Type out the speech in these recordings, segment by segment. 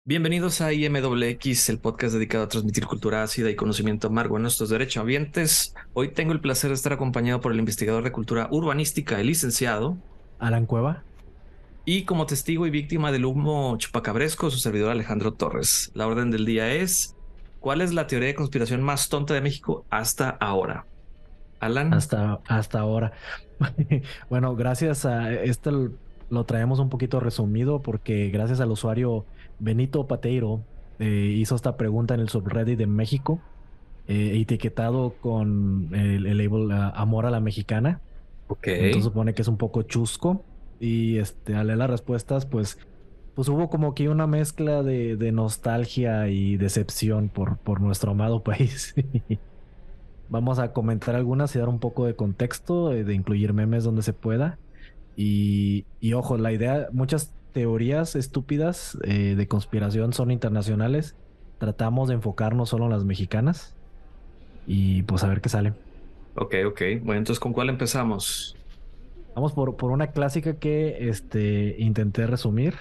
Bienvenidos a IMXX, el podcast dedicado a transmitir cultura ácida y conocimiento amargo a nuestros derechohabientes. Hoy tengo el placer de estar acompañado por el investigador de cultura urbanística, el licenciado, Alan Cueva. y como testigo y víctima del humo chupacabresco, su servidor Alejandro Torres. La orden del día es: ¿cuál es la teoría de conspiración más tonta de México hasta ahora? Alan. Hasta ahora. Bueno, gracias a lo traemos un poquito resumido porque gracias al usuario Benito Pateiro hizo esta pregunta en el subreddit de México, etiquetado con el label Amor a la Mexicana. Ok, Entonces supone que es un poco chusco y al leer las respuestas, pues hubo como que una mezcla de nostalgia y decepción por nuestro amado país. Vamos a comentar algunas y dar un poco de contexto, de incluir memes donde se pueda. Y ojo, la idea, muchas teorías estúpidas de conspiración son internacionales. Tratamos de enfocarnos solo en las mexicanas y pues a ver qué sale. ok. Bueno, entonces, ¿con cuál empezamos? Vamos por una clásica que intenté resumir.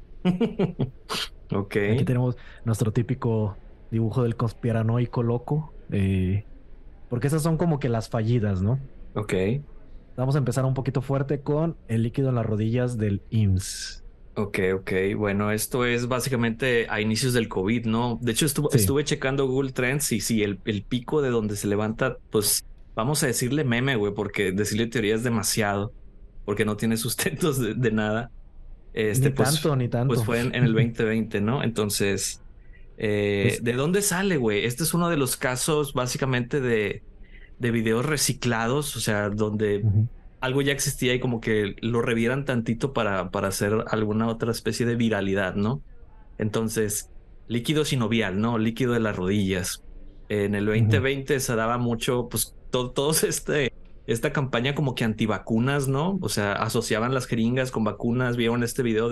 Ok, Aquí tenemos nuestro típico dibujo del conspiranoico loco, porque esas son como que las fallidas, ¿no? ok. Vamos a empezar un poquito fuerte con el líquido en las rodillas del IMSS. Ok. Bueno, esto es básicamente a inicios del COVID, ¿no? De hecho, Sí, estuve checando Google Trends y sí, el pico de donde se levanta, pues vamos a decirle meme, güey, porque decirle teoría es demasiado, porque no tiene sustentos de nada. ni Pues, tanto, ni pues tanto. fue en el 2020, ¿no? Entonces, Pues, ¿de dónde sale, güey? Este es uno de los casos básicamente de videos reciclados, o sea, donde ujú, algo ya existía y como que lo revieran tantito para hacer alguna otra especie de viralidad, ¿no? Entonces, líquido sinovial, ¿no? Líquido de las rodillas. En el ujú. 2020 se daba mucho, pues, todos esta campaña como que antivacunas, ¿no? O sea, asociaban las jeringas con vacunas. Vieron este video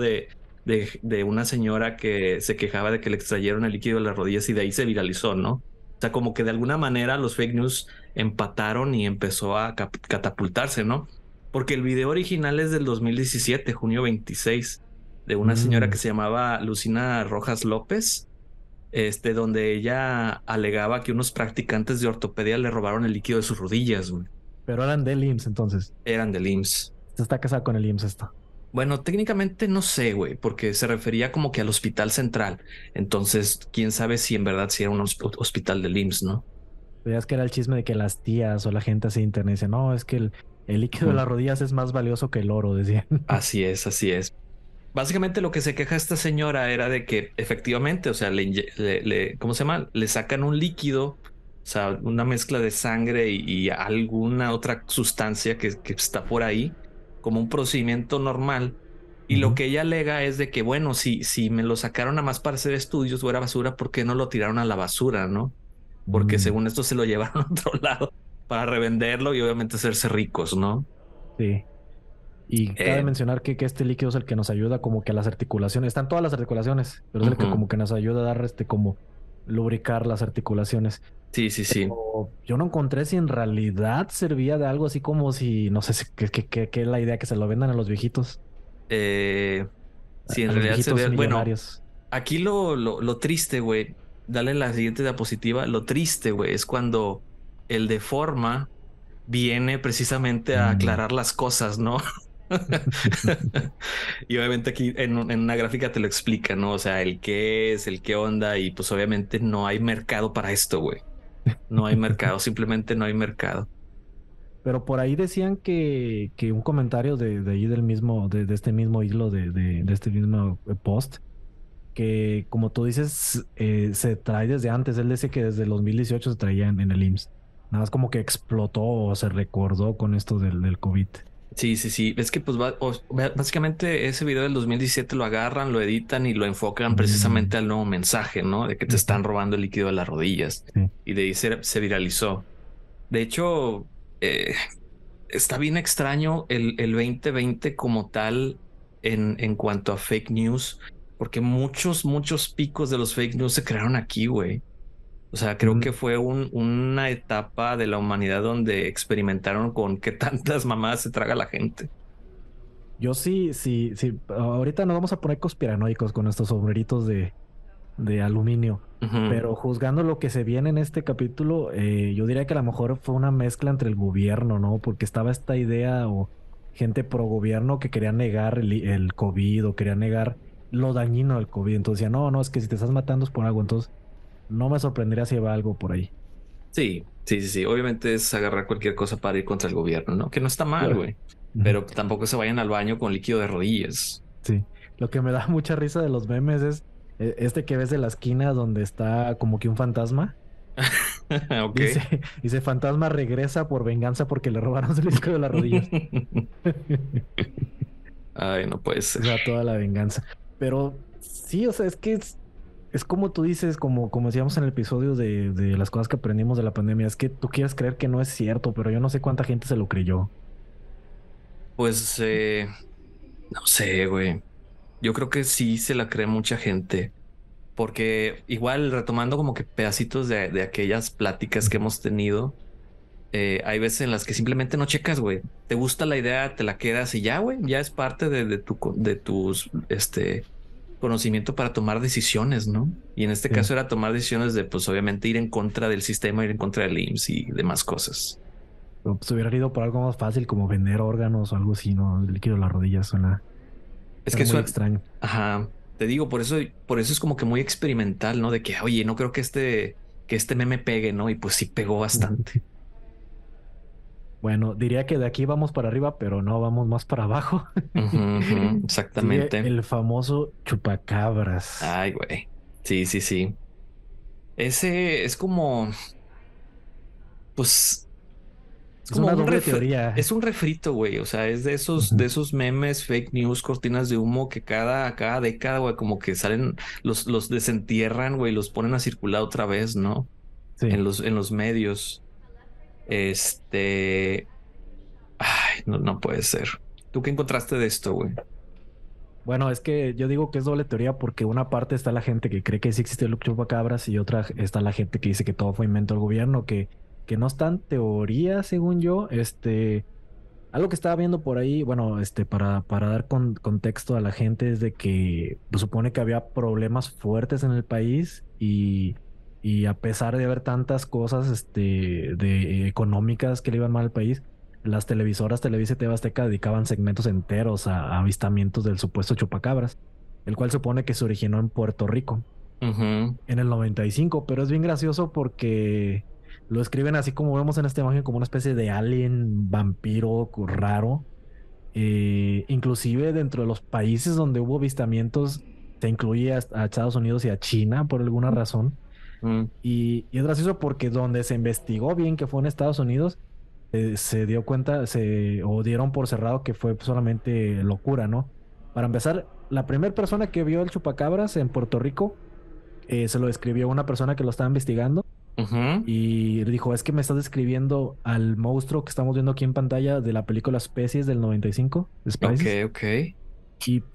de una señora que se quejaba de que le extrayeron el líquido de las rodillas y de ahí se viralizó, ¿no? O sea, como que de alguna manera los fake news empataron y empezó a catapultarse, ¿no? Porque el video original es del 2017, junio 26, de una señora Mm, que se llamaba Lucina Rojas López, donde ella alegaba que unos practicantes de ortopedia le robaron el líquido de sus rodillas, güey. pero eran del IMSS entonces. Eran del IMSS. Se está casada con el IMSS esto. Bueno, técnicamente no sé, güey, porque se refería como que al hospital central. Entonces, quién sabe si en verdad si era un hospital del IMSS, ¿no? Pero es que era el chisme de que las tías o la gente así internet dice, no, es que el líquido de Mm. las rodillas es más valioso que el oro, decían. Así es, así es. Básicamente lo que se queja esta señora era de que efectivamente, o sea, ¿cómo se llama? Le sacan un líquido, o sea, una mezcla de sangre y alguna otra sustancia que está por ahí, como un procedimiento normal. Y lo Ujú. que ella alega es de que, bueno, si me lo sacaron nada más para hacer estudios o era basura, ¿por qué no lo tiraron a la basura, no? Porque Mm, según esto se lo llevaron a otro lado para revenderlo y obviamente hacerse ricos, ¿no? sí. Y cabe Eh, mencionar que este líquido es el que nos ayuda como que a las articulaciones. Están todas las articulaciones, pero es el que Ujú. como que nos ayuda a dar como lubricar las articulaciones. Sí. Pero yo no encontré si en realidad servía de algo así como si, no sé, qué es la idea que se lo vendan a los viejitos, Eh, Sí, en a los realidad se viejitos ve. Bueno, millonarios. aquí lo triste, güey. Dale la siguiente diapositiva. Lo triste, güey, es cuando el de forma viene precisamente a Mm. aclarar las cosas, ¿no? Y obviamente aquí en una gráfica te lo explica, ¿no? O sea, el qué es, el qué onda, y pues obviamente no hay mercado para esto, güey. No hay mercado, simplemente no hay mercado. Pero por ahí decían que un comentario de ahí del mismo, de este mismo hilo de este mismo post, que como tú dices, se trae desde antes. Él dice que desde el 2018 se traía en el IMSS. Nada más como que explotó o se recordó con esto del COVID. Sí. Es que pues básicamente ese video del 2017 lo agarran, lo editan y lo enfocan Mm, precisamente al nuevo mensaje, ¿no? De que te ujú, están robando el líquido de las rodillas sí. y de ahí se viralizó. De hecho, eh, está bien extraño el 2020 como tal en cuanto a fake news, porque muchos picos de los fake news se crearon aquí, güey. O sea, creo Mm, que fue una etapa de la humanidad donde experimentaron con qué tantas mamadas se traga la gente. yo sí. Ahorita nos vamos a poner conspiranoicos con estos sombreritos de de aluminio. Ujú. Pero juzgando lo que se viene en este capítulo, yo diría que a lo mejor fue una mezcla entre el gobierno, ¿no? Porque estaba esta idea o gente pro gobierno que quería negar el COVID o quería negar lo dañino del COVID. Entonces decía, no, no, es que si te estás matando es por algo. Entonces no me sorprendería si va algo por ahí. Sí, sí, sí, sí. Obviamente es agarrar cualquier cosa para ir contra el gobierno, ¿no? Que no está mal, Claro. güey. Ujú. Pero tampoco se vayan al baño con líquido de rodillas. Sí. Lo que me da mucha risa de los memes es este que ves de la esquina donde está como que un fantasma. Ok. Dice, dice, fantasma regresa por venganza porque le robaron su disco de las rodillas. Ay, no puede O ser. sea, toda la venganza. Pero sí, o sea, es que es como tú dices, como decíamos en el episodio de las cosas que aprendimos de la pandemia, es que tú quieres creer que no es cierto, pero yo no sé cuánta gente se lo creyó. Pues no sé, güey. Yo creo que sí se la cree mucha gente. Porque igual retomando como que pedacitos de aquellas pláticas que Ujú. hemos tenido, hay veces en las que simplemente no checas, güey. Te gusta la idea, te la quedas y ya, güey, ya es parte de tus, conocimiento para tomar decisiones, ¿no? Y en este Sí. caso era tomar decisiones de, pues obviamente ir en contra del sistema, ir en contra del IMSS y demás cosas. Pero pues hubiera ido por algo más fácil como vender órganos o algo así, ¿no? El líquido de las rodillas suena Es ser que muy eso, extraño. ajá, te digo, por eso es como que muy experimental, ¿no? De que, oye, no creo que este meme pegue, ¿no? Y pues sí pegó Ujú. bastante. Bueno, diría que de aquí vamos para arriba, pero no vamos más para abajo. Ujú, ujú, Sigue exactamente. el famoso chupacabras. Ay, güey. Sí, sí, sí. Ese es como, pues, es Es como una doble es teoría. un refrito, güey. O sea, es de Ujú. esos memes, fake news, cortinas de humo que cada década, güey, como que salen, los desentierran, güey, los ponen a circular otra vez, ¿no? Sí. En los medios. Este, ay, no, no puede ser. ¿Tú qué encontraste de esto, güey? Bueno, es que yo digo que es doble teoría porque una parte está la gente que cree que sí existe el chupacabras y otra está la gente que dice que todo fue invento del gobierno, que no es tan teoría, según yo. Algo que estaba viendo por ahí, bueno, para dar contexto a la gente es de que pues, supone que había problemas fuertes en el país y a pesar de haber tantas cosas, de económicas que le iban mal al país, las televisoras Televisa y TV Azteca dedicaban segmentos enteros a avistamientos del supuesto chupacabras, el cual supone que se originó en Puerto Rico Ujú. en el 95, pero es bien gracioso porque lo escriben así como vemos en esta imagen, como una especie de alien vampiro raro. Inclusive dentro de los países donde hubo avistamientos, se incluye a Estados Unidos y a China por alguna razón. Mm. Y es gracioso porque donde se investigó bien que fue en Estados Unidos, se dio cuenta, o dieron por cerrado que fue solamente locura, ¿no? Para empezar, la primera persona que vio el chupacabras en Puerto Rico se lo describió una persona que lo estaba investigando Ujú. y dijo, es que me estás describiendo al monstruo que estamos viendo aquí en pantalla de la película Especies del 95, Ok, Species. ok. Y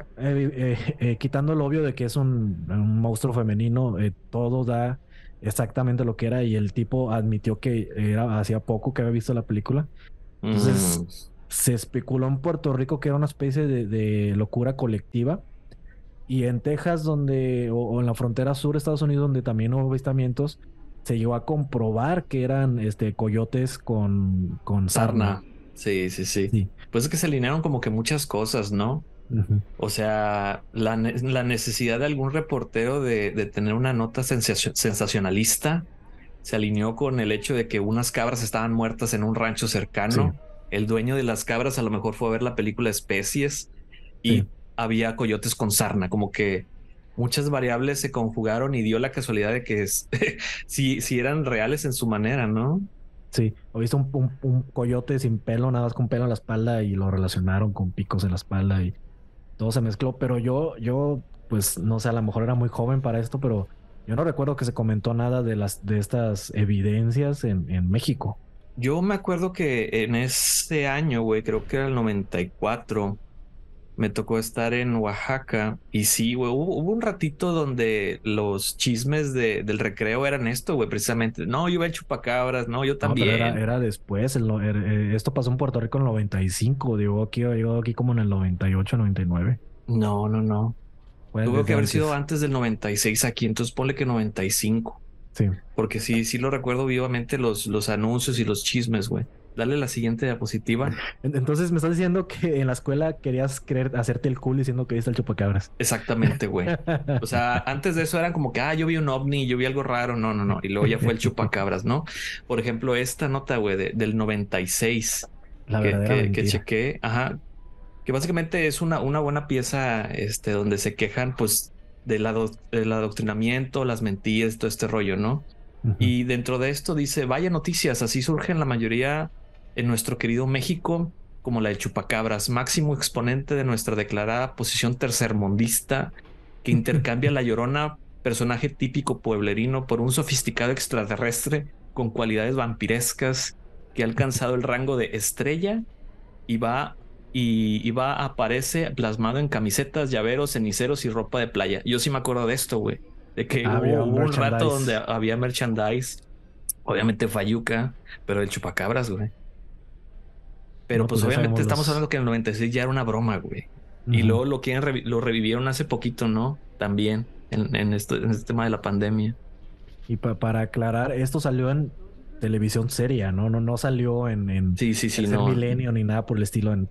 quitando lo obvio de que es un monstruo femenino, todo da exactamente lo que era y el tipo admitió que era hacía poco que había visto la película. Entonces Mm. se especuló en Puerto Rico que era una especie de locura colectiva. Y en Texas, o en la frontera sur de Estados Unidos, donde también hubo avistamientos, se llegó a comprobar que eran coyotes con sarna. Sarna. Sí, sí, sí. Sí. Pues es que se alinearon como que muchas cosas, ¿no? Ujú. O sea, la necesidad de algún reportero de tener una nota sensacionalista se alineó con el hecho de que unas cabras estaban muertas en un rancho Sí, cercano. El dueño de las cabras a lo mejor fue a ver la película Especies sí. y había coyotes con sarna, como que muchas variables se conjugaron y dio la casualidad de que si eran reales en su manera, ¿no? Sí, o viste un coyote sin pelo, nada más con pelo en la espalda y lo relacionaron con picos en la espalda y todo se mezcló. Pero pues no sé, a lo mejor era muy joven para esto, pero yo no recuerdo que se comentó nada de estas evidencias en México. Yo me acuerdo que en ese año, güey, creo que era el 94. Me tocó estar en Oaxaca y sí, güey, hubo un ratito donde los chismes del recreo eran esto, güey, precisamente. No, yo iba el chupacabras, no, yo No, pero también. era después. Esto pasó en Puerto Rico en el 95. Llegó aquí como en el 98, 99. No, no, no. Fue Tuvo que desde haber sido antes. antes del 96 aquí, entonces ponle que 95. Sí. Porque sí lo recuerdo vivamente los anuncios y los chismes, güey. Dale la siguiente diapositiva. Entonces me estás diciendo que en la escuela querías querer hacerte el cool diciendo que viste el chupacabras. Exactamente, güey. O sea, antes de eso eran como que, yo vi un ovni, yo vi algo raro. No, no, no. Y luego ya fue el chupacabras, ¿no? Por ejemplo, esta nota, güey, del 96 La que, verdadera que, que mentira. chequé. Ajá. Que básicamente es una buena pieza, donde se quejan, pues, del adoctrinamiento, las mentiras, todo este rollo, ¿no? Ujú. Y dentro de esto dice, vaya noticias, así surgen la mayoría en nuestro querido México, como la de Chupacabras, máximo exponente de nuestra declarada posición tercermundista, que intercambia la Llorona, personaje típico pueblerino, por un sofisticado extraterrestre con cualidades vampirescas, que ha alcanzado el rango de estrella y aparece plasmado en camisetas, llaveros, ceniceros y ropa de playa. Yo sí me acuerdo de esto, güey, de que Había hubo un rato donde merchandise. había merchandise, obviamente Fayuca, pero el chupacabras, güey. Pero No, pues pues ya obviamente sabemos estamos los. hablando que en el 96 ya era una broma, güey. Y Ujú. luego lo revivieron hace poquito, ¿no? También en este tema de la pandemia. Y para aclarar, esto salió en televisión seria, ¿no? No salió en Sí, sí, sí, Tercer no. Milenio ni nada por el estilo en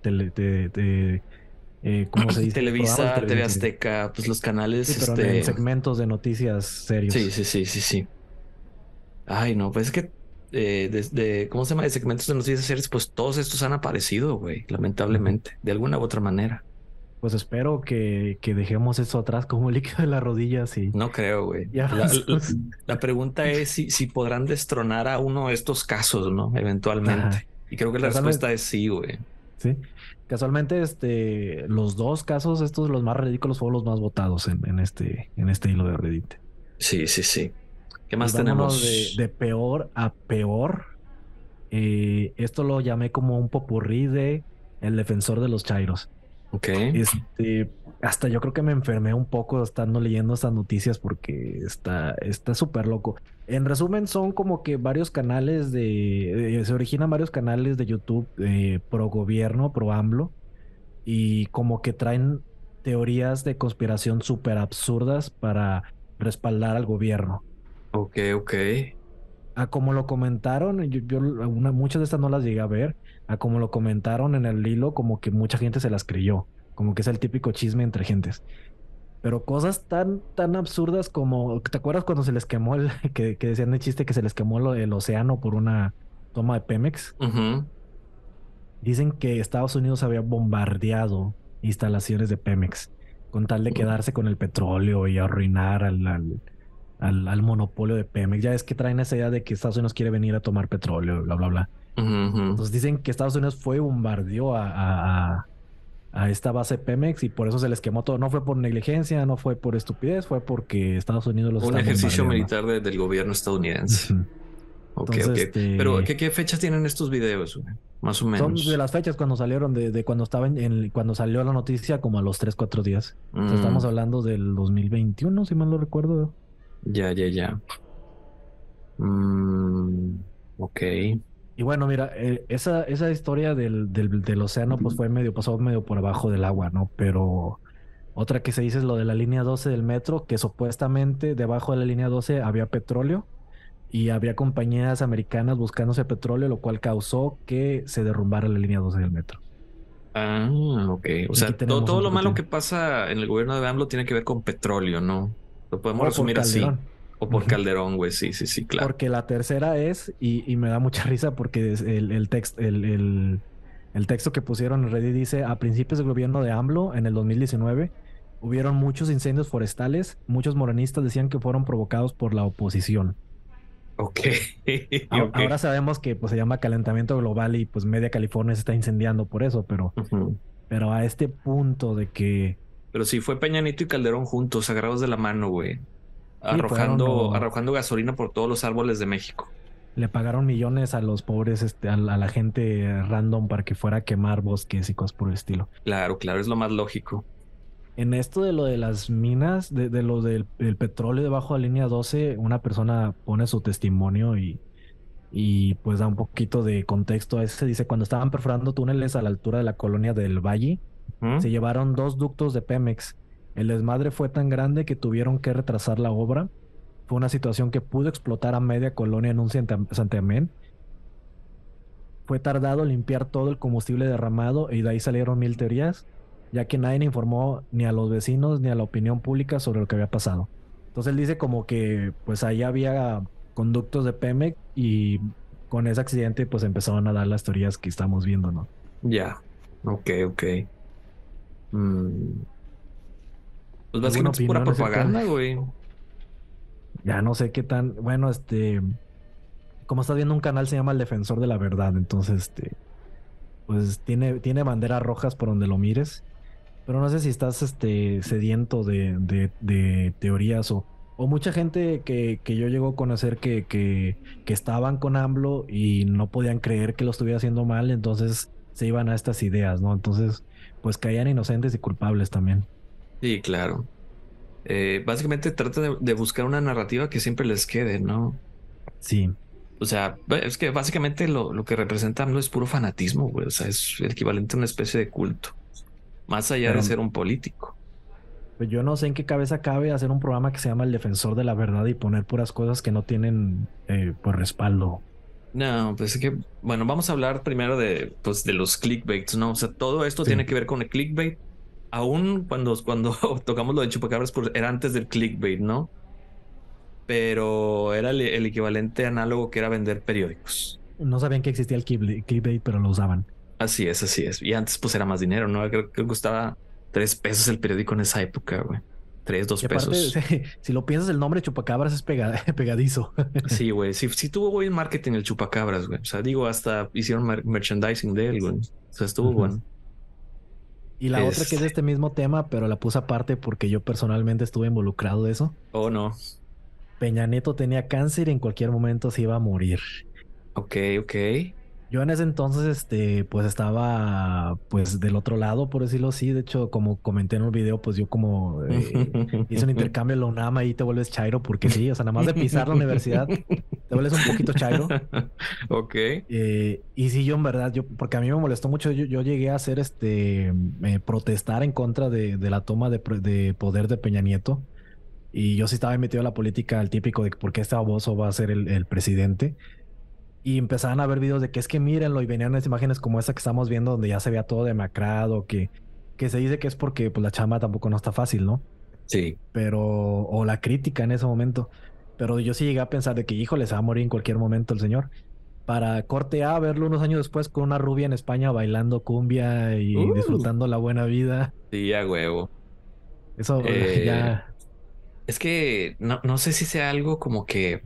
¿cómo se dice? Programas de Televisa, TV televisión seria. Azteca, pues los Sí, canales, pero en segmentos de noticias sí, serios. sí, sí, sí, sí. Ay, no, pues es que desde, ¿cómo se llama? De segmentos de noticias series, pues todos estos han aparecido, güey, Ujú. lamentablemente, de alguna u otra manera. Pues espero que dejemos eso atrás como líquido de las rodillas No creo, güey. y avancemos. La pregunta es si podrán destronar a uno de estos casos, ¿no? Ajá. Eventualmente. Y creo que la Casualmente, respuesta es sí, güey. sí. Casualmente, los dos casos, estos los más ridículos, fueron los más votados en este hilo de Reddit. Sí, sí, sí. ¿Qué Y más vámonos de, tenemos? de peor a peor. Esto lo llamé como un popurrí de El defensor de los chairos. Ok. Hasta yo creo que me enfermé un poco estando leyendo estas noticias porque está súper loco. En resumen, son como que varios canales se originan varios canales de YouTube pro gobierno, pro AMLO, y como que traen teorías de conspiración súper absurdas para respaldar al gobierno. Ok, ok. A como lo comentaron, muchas de estas no las llegué a ver, a como lo comentaron en el hilo, como que mucha gente se las creyó, como que es el típico chisme entre gentes. Pero cosas tan absurdas como, ¿te acuerdas cuando se les quemó que decían de chiste que se les quemó el océano por una toma de Pemex? Ujú. Dicen que Estados Unidos había bombardeado instalaciones de Pemex con tal de quedarse con el petróleo y arruinar al monopolio de Pemex. Ya es que traen esa idea de que Estados Unidos quiere venir a tomar petróleo, bla, bla, bla. Ujú, ujú. Entonces dicen que Estados Unidos fue y bombardeó a esta base Pemex y por eso se les quemó todo. No fue por negligencia, no fue por estupidez, fue porque Estados Unidos los Un está ejercicio bombardeando. militar del gobierno estadounidense. Ujú. Ok, ok. Entonces, Pero, ¿qué fechas tienen estos videos, güey? Más o son de menos. las fechas cuando salieron, de cuando estaba cuando salió la noticia, como a los 3, 4 días. O sea, Mm, estamos hablando del 2021 si mal no recuerdo. ya, ya, ya. Mm, ok. Y bueno, mira, esa historia del océano, pues pasó medio por abajo del agua, ¿no? Pero otra que se dice es lo de la línea 12 del metro, que supuestamente debajo de la línea 12 había petróleo y había compañías americanas buscando ese petróleo, lo cual causó que se derrumbara la línea 12 del metro. Ah, ok. O Y aquí sea, tenemos todo un lo malo poquito. que pasa en el gobierno de AMLO tiene que ver con petróleo, ¿no? Lo podemos O por resumir así. Calderón. O por Ujú. Calderón, güey. Sí, sí, sí, claro. Porque la tercera es, y me da mucha risa porque el texto que pusieron en Reddit dice, a principios del gobierno de AMLO, en el 2019, hubieron muchos incendios forestales, muchos morenistas decían que fueron provocados por la oposición. Ok. Ok. Ahora sabemos que pues, se llama calentamiento global y pues media California se está incendiando por eso, pero, Ujú. pero a este punto de que Pero sí, fue Peña Nieto y Calderón juntos, agarrados de la mano, güey. sí, Arrojando gasolina por todos los árboles de México. le pagaron millones a los pobres, a la gente random para que fuera a quemar bosques y cosas por el estilo. Claro, claro, es lo más lógico. En esto de lo de las minas, de lo del petróleo debajo de la línea 12, una persona pone su testimonio y pues da un poquito de contexto a ese. Dice, cuando estaban perforando túneles a la altura de la colonia del Valle, ¿Mm? se llevaron 2 ductos de Pemex El desmadre fue tan grande que tuvieron que retrasar la obra. Fue una situación que pudo explotar a media colonia en un santiamén. Fue tardado limpiar todo el combustible derramado y de ahí salieron mil teorías, ya que nadie informó ni a los vecinos ni a la opinión pública sobre lo que había pasado. Entonces él dice como que pues ahí había conductos de Pemex y con ese accidente pues empezaron a dar las teorías que estamos viendo, ¿no? Ya. Ok, ok. Mm, Pues ¿Alguna básicamente es pura opinión acerca? propaganda, güey. Ya no sé qué tan, bueno, como estás viendo un canal se llama El Defensor de la Verdad, entonces pues tiene banderas rojas por donde lo mires. Pero no sé si estás sediento de teorías o mucha gente que yo llego a conocer que estaban con AMLO y no podían creer que lo estuviera haciendo mal, entonces se iban a estas ideas, ¿no? Entonces, pues caían inocentes y culpables también. Sí, claro. Básicamente trata de buscar una narrativa que siempre les quede, ¿no? Sí, O sea, es que básicamente lo que representa no es puro fanatismo, güey. O sea, es el equivalente a una especie de culto, más allá de pero ser un político. pues yo no sé en qué cabeza cabe hacer un programa que se llama El Defensor de la Verdad y poner puras cosas que no tienen pues respaldo. No, pues es que, bueno, vamos a hablar primero pues, de los clickbaits, ¿no? O sea, todo esto Sí. tiene que ver con el clickbait. Aún cuando tocamos lo de chupacabras, pues era antes del clickbait, ¿no? Pero era el equivalente análogo que era vender periódicos. No sabían que existía el clickbait, pero lo usaban. Así es, así es. Y antes pues era más dinero, ¿no? Creo que costaba 3 pesos el periódico en esa época, güey. Tres, dos Y aparte, pesos. si lo piensas, el nombre Chupacabras es pegadizo. Sí, güey. Sí, sí tuvo buen marketing el chupacabras, güey. O sea, digo, hasta hicieron merchandising de él, güey. O sea, estuvo Ujú. bueno. Y la otra que es de Este, este mismo tema, pero la puse aparte porque yo personalmente estuve involucrado de eso. oh no. Peña Nieto tenía cáncer y en cualquier momento se iba a morir. Ok, ok. Yo en ese entonces, pues estaba, pues del otro lado, por decirlo así. De hecho, como comenté en un video, pues yo como hice un intercambio en la UNAM y te vuelves chairo, porque sí, o sea, nada más de pisar la universidad, te vuelves un poquito chairo. Ok. Y sí, yo en verdad, porque a mí me molestó mucho, yo llegué a hacer protestar en contra de la toma de poder de Peña Nieto. Y yo sí estaba metido en la política, el típico de que por qué este baboso va a ser el presidente. Y empezaban a ver videos de que es que mírenlo y venían unas imágenes como esta que estamos viendo donde ya se veía todo demacrado, que se dice que es porque pues la chamba tampoco no está fácil, ¿no? Sí. Pero, o la crítica en ese momento. Pero yo sí llegué a pensar de que, híjole, se va a morir en cualquier momento el señor. Para corte A, verlo unos años después con una rubia en España bailando cumbia y Uh, disfrutando la buena vida. sí, a huevo. Eso Eh, ya. es que no sé si sea algo como que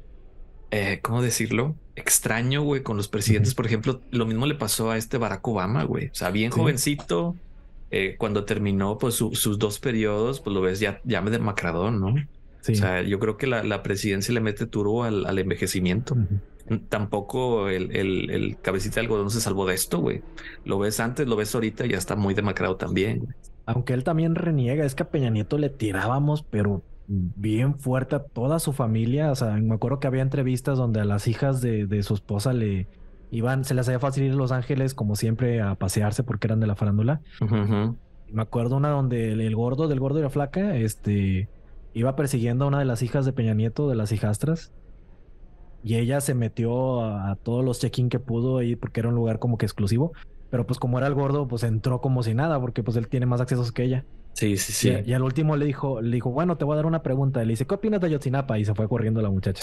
¿cómo decirlo? Extraño, güey, con los presidentes. Ujú. Por ejemplo, lo mismo le pasó a este Barack Obama, güey. O sea, bien Sí, jovencito, cuando terminó pues sus 2 periodos, pues lo ves ya me demacradó, ¿no? O sí. sea, yo creo que la presidencia le mete turbo al envejecimiento. Ujú. Tampoco el cabecita de algodón se salvó de esto, güey. Lo ves antes, lo ves ahorita, ya está muy demacrado también, güey. Aunque él también reniega, es que a Peña Nieto le tirábamos, pero bien fuerte a toda su familia. O sea, me acuerdo que había entrevistas donde a las hijas de su esposa le iban, se les hacía fácil ir a Los Ángeles, como siempre, a pasearse porque eran de la farándula. Ujú, ujú. Y me acuerdo una donde el gordo, del gordo y la flaca, iba persiguiendo a una de las hijas de Peña Nieto, de las hijastras. Y ella se metió a todos los check-in que pudo ahí porque era un lugar como que exclusivo. Pero pues como era el gordo, pues entró como si nada, porque pues él tiene más accesos que ella. Sí, sí, Y sí. al último le dijo, bueno, te voy a dar una pregunta. Le dice, ¿qué opinas de Ayotzinapa? Y se fue corriendo la muchacha.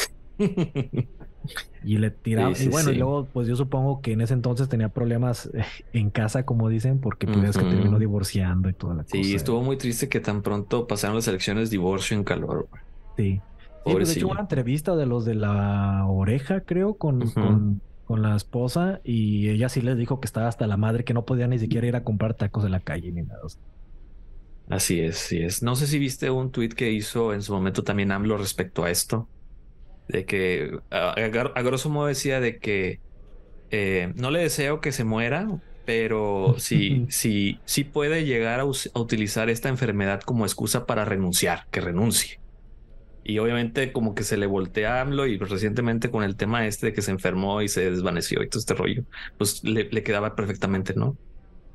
Y le Sí, tiraba, y sí, bueno, y sí. luego, pues yo supongo que en ese entonces tenía problemas en casa, como dicen, porque pues ya es que terminó Ujú. divorciando y toda la Sí, cosa. estuvo muy triste que tan pronto pasaron las elecciones, divorcio en calor, güey. Sí. Sí, pues de hecho hubo Pobrecillo. una entrevista de los de la oreja, creo, con, Ujú. con, con la esposa, y ella sí les dijo que estaba hasta la madre, que no podía ni siquiera ir a comprar tacos en la calle ni nada. O sea, Así es, así es. No sé si viste un tuit que hizo en su momento también AMLO respecto a esto, de que a grosso modo decía de que no le deseo que se muera, pero sí puede llegar a utilizar esta enfermedad como excusa para renunciar, que renuncie. Y obviamente como que se le voltea a AMLO y recientemente con el tema este de que se enfermó y se desvaneció y todo este rollo, pues le quedaba perfectamente, ¿no?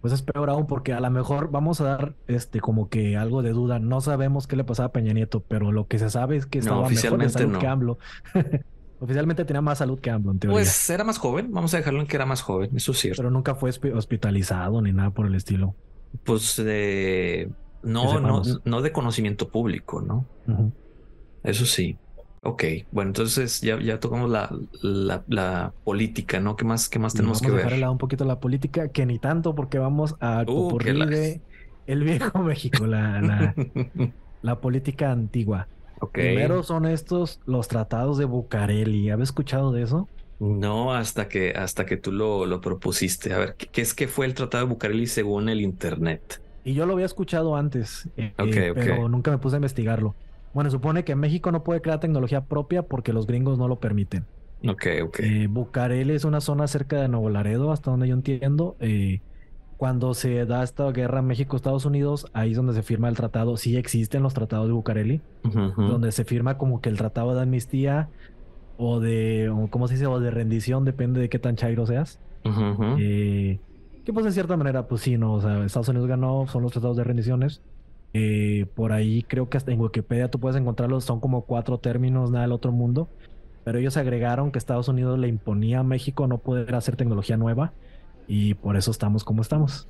Pues es peor aún porque a lo mejor vamos a dar como que algo de duda. No sabemos qué le pasaba a Peña Nieto, pero lo que se sabe es que No, estaba mejor de oficialmente salud que no. AMLO. Oficialmente tenía más salud que AMLO en teoría, Pues era más joven, vamos a dejarlo en que era más joven, eso es cierto. pero nunca fue hospitalizado ni nada por el estilo, Pues que sepamos. no de conocimiento público, ¿no? Ujú. Eso sí. Ok, bueno, entonces ya tocamos la política, ¿no? Qué más Y tenemos que vamos a dejar de ver? lado un poquito la política, que ni tanto porque vamos al Que popurrí la... de el viejo México, la política antigua. Ok. Primero son estos los tratados de Bucareli. ¿Habéis escuchado de eso? No hasta que tú lo propusiste. A ver, ¿qué fue el Tratado de Bucareli según el Internet? Y yo lo había escuchado antes, Ok, ok, pero nunca me puse a investigarlo. Bueno, supone que México no puede crear tecnología propia porque los gringos no lo permiten. ok, ok. Bucareli es una zona cerca de Nuevo Laredo, hasta donde yo entiendo. Cuando se da esta guerra México-Estados Unidos, ahí es donde se firma el tratado. Sí existen los tratados de Bucareli, Ujú, ujú, donde se firma como que el tratado de amnistía o ¿cómo se dice? O de rendición, depende de qué tan chairo seas. ujú, ujú. Eh, que pues de cierta manera, pues sí, no, o sea, Estados Unidos ganó, son los tratados de rendiciones. Por ahí creo que hasta en Wikipedia tú puedes encontrarlos, son como 4 términos, nada del otro mundo, pero ellos agregaron que Estados Unidos le imponía a México no poder hacer tecnología nueva y por eso estamos como estamos.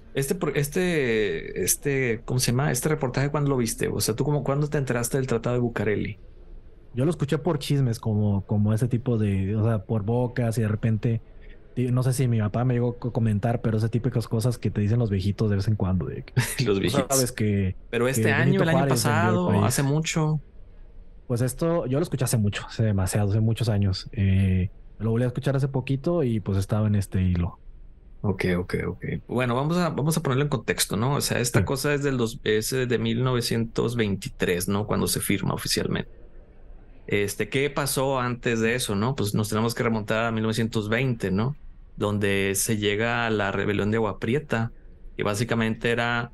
¿Cómo se llama? Este reportaje, ¿cuándo lo viste? O sea, ¿cuándo te enteraste del Tratado de Bucareli? Yo lo escuché por chismes, como ese tipo de, o sea, por bocas y de repente, no sé si mi papá me llegó a comentar, pero ese típicas cosas que te dicen los viejitos de vez en cuando, de que Los tú sabes viejitos. Pero este que año, Benito el año Juárez vendió el pasado, hace país. mucho. Pues esto yo lo escuché hace mucho, hace demasiado, hace muchos años. Lo volví a escuchar hace poquito y pues estaba en este hilo. Ok, ok, ok. Bueno, vamos a ponerlo en contexto, ¿no? O sea, esta Sí. cosa es de 1923, ¿no? Cuando se firma oficialmente. ¿Qué pasó antes de eso, no? Pues nos tenemos que remontar a 1920, ¿no? Donde se llega a la rebelión de Agua Prieta, que básicamente era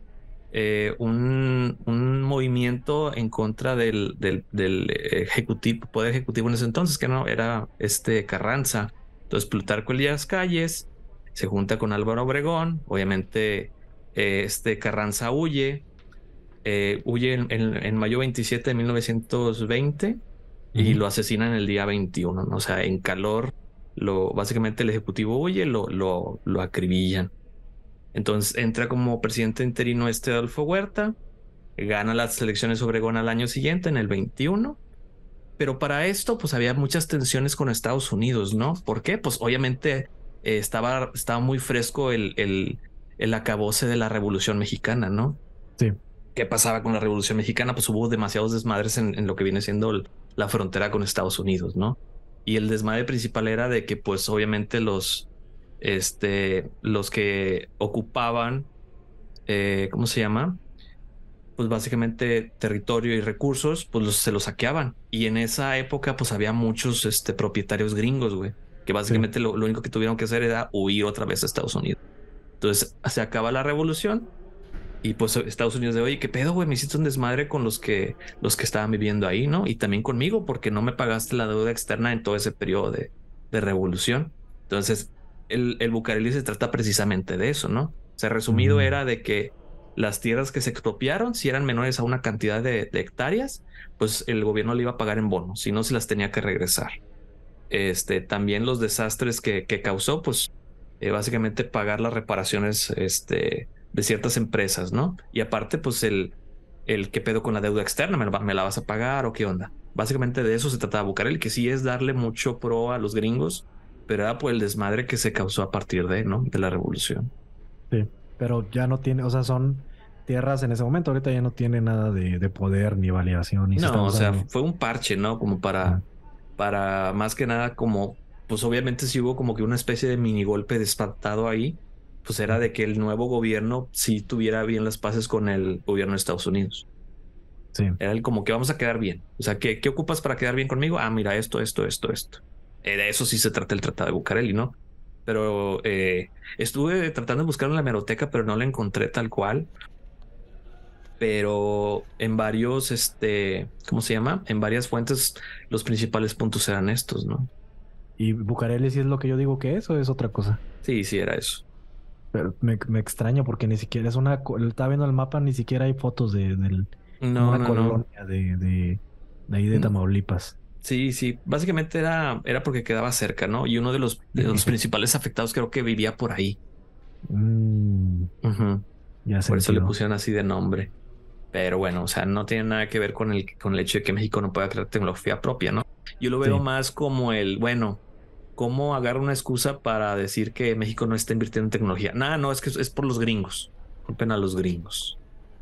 un movimiento en contra del ejecutivo, poder ejecutivo en ese entonces, que no era Carranza. Entonces Plutarco Elías Calles se junta con Álvaro Obregón, obviamente Carranza huye en mayo 27 de 1920 y Ujú. lo asesinan el día 21, ¿no? O sea, en calor, básicamente el ejecutivo huye, lo acribillan. Entonces entra como presidente interino Adolfo Huerta, gana las elecciones Obregón al año siguiente, en el 21. Pero para esto, pues había muchas tensiones con Estados Unidos, ¿no? ¿Por qué? Pues obviamente estaba muy fresco el acabose de la Revolución Mexicana, ¿no? Sí. ¿Qué pasaba con la Revolución Mexicana? Pues hubo demasiados desmadres en lo que viene siendo la frontera con Estados Unidos, ¿no? Y el desmadre principal era de que, pues, obviamente los que ocupaban, ¿cómo se llama? Pues básicamente territorio y recursos, pues se los saqueaban. Y en esa época, pues había muchos propietarios gringos, güey, que Sí. básicamente lo único que tuvieron que hacer era huir otra vez a Estados Unidos. Entonces se acaba la revolución y pues Estados Unidos de, oye, ¿qué pedo, güey? Me hiciste un desmadre con los que estaban viviendo ahí, ¿no? Y también conmigo, porque no me pagaste la deuda externa en todo ese periodo de revolución. Entonces, el Bucareli se trata precisamente de eso, ¿no? O sea, resumido Mm. era de que las tierras que se expropiaron, si eran menores a una cantidad de hectáreas, pues el gobierno le iba a pagar en bono, si no se las tenía que regresar. También los desastres que causó, pues básicamente pagar las reparaciones de ciertas empresas, ¿no? Y aparte, pues el qué pedo con la deuda externa, ¿me la vas a pagar o qué onda? Básicamente de eso se trataba Bucareli, que sí es darle mucho pro a los gringos, pero era por el desmadre que se causó a partir ¿no? De la revolución. Sí. Pero ya no tiene, o sea, son tierras en ese momento, ahorita ya no tiene nada de poder ni validación y se están No, o sea, usando. fue un parche, ¿no? Como Ujú. para más que nada como, pues obviamente si hubo como que una especie de mini golpe desatado ahí, pues era de que el nuevo gobierno sí tuviera bien las paces con el gobierno de Estados Unidos. Sí. Era el como que vamos a quedar bien. O sea, ¿qué ocupas para quedar bien conmigo? Ah, mira, esto. De eso sí se trata el Tratado de Bucareli, ¿no? Pero estuve tratando de buscar en la hemeroteca, pero no la encontré tal cual. Pero en varios, ¿cómo se llama? En varias fuentes, los principales puntos eran estos, ¿no? ¿Y Bucareli sí es lo que yo digo que es o es otra cosa? Sí, sí, era eso. Pero me extraño porque ni siquiera es una... Estaba viendo el mapa, ni siquiera hay fotos como No, una no, no. colonia de ahí de Mm, Tamaulipas. sí, sí. Básicamente era porque quedaba cerca, ¿no? Y uno de los principales afectados creo que vivía por ahí. Mm, Ujú. ya Por eso le sentido. pusieron así de nombre. Pero bueno, o sea, no tiene nada que ver con el hecho de que México no pueda crear tecnología propia, ¿no? Yo lo veo Sí. más como bueno, ¿cómo agarra una excusa para decir que México no está invirtiendo en tecnología? Nada, no, es que es por los gringos. Culpen a los gringos.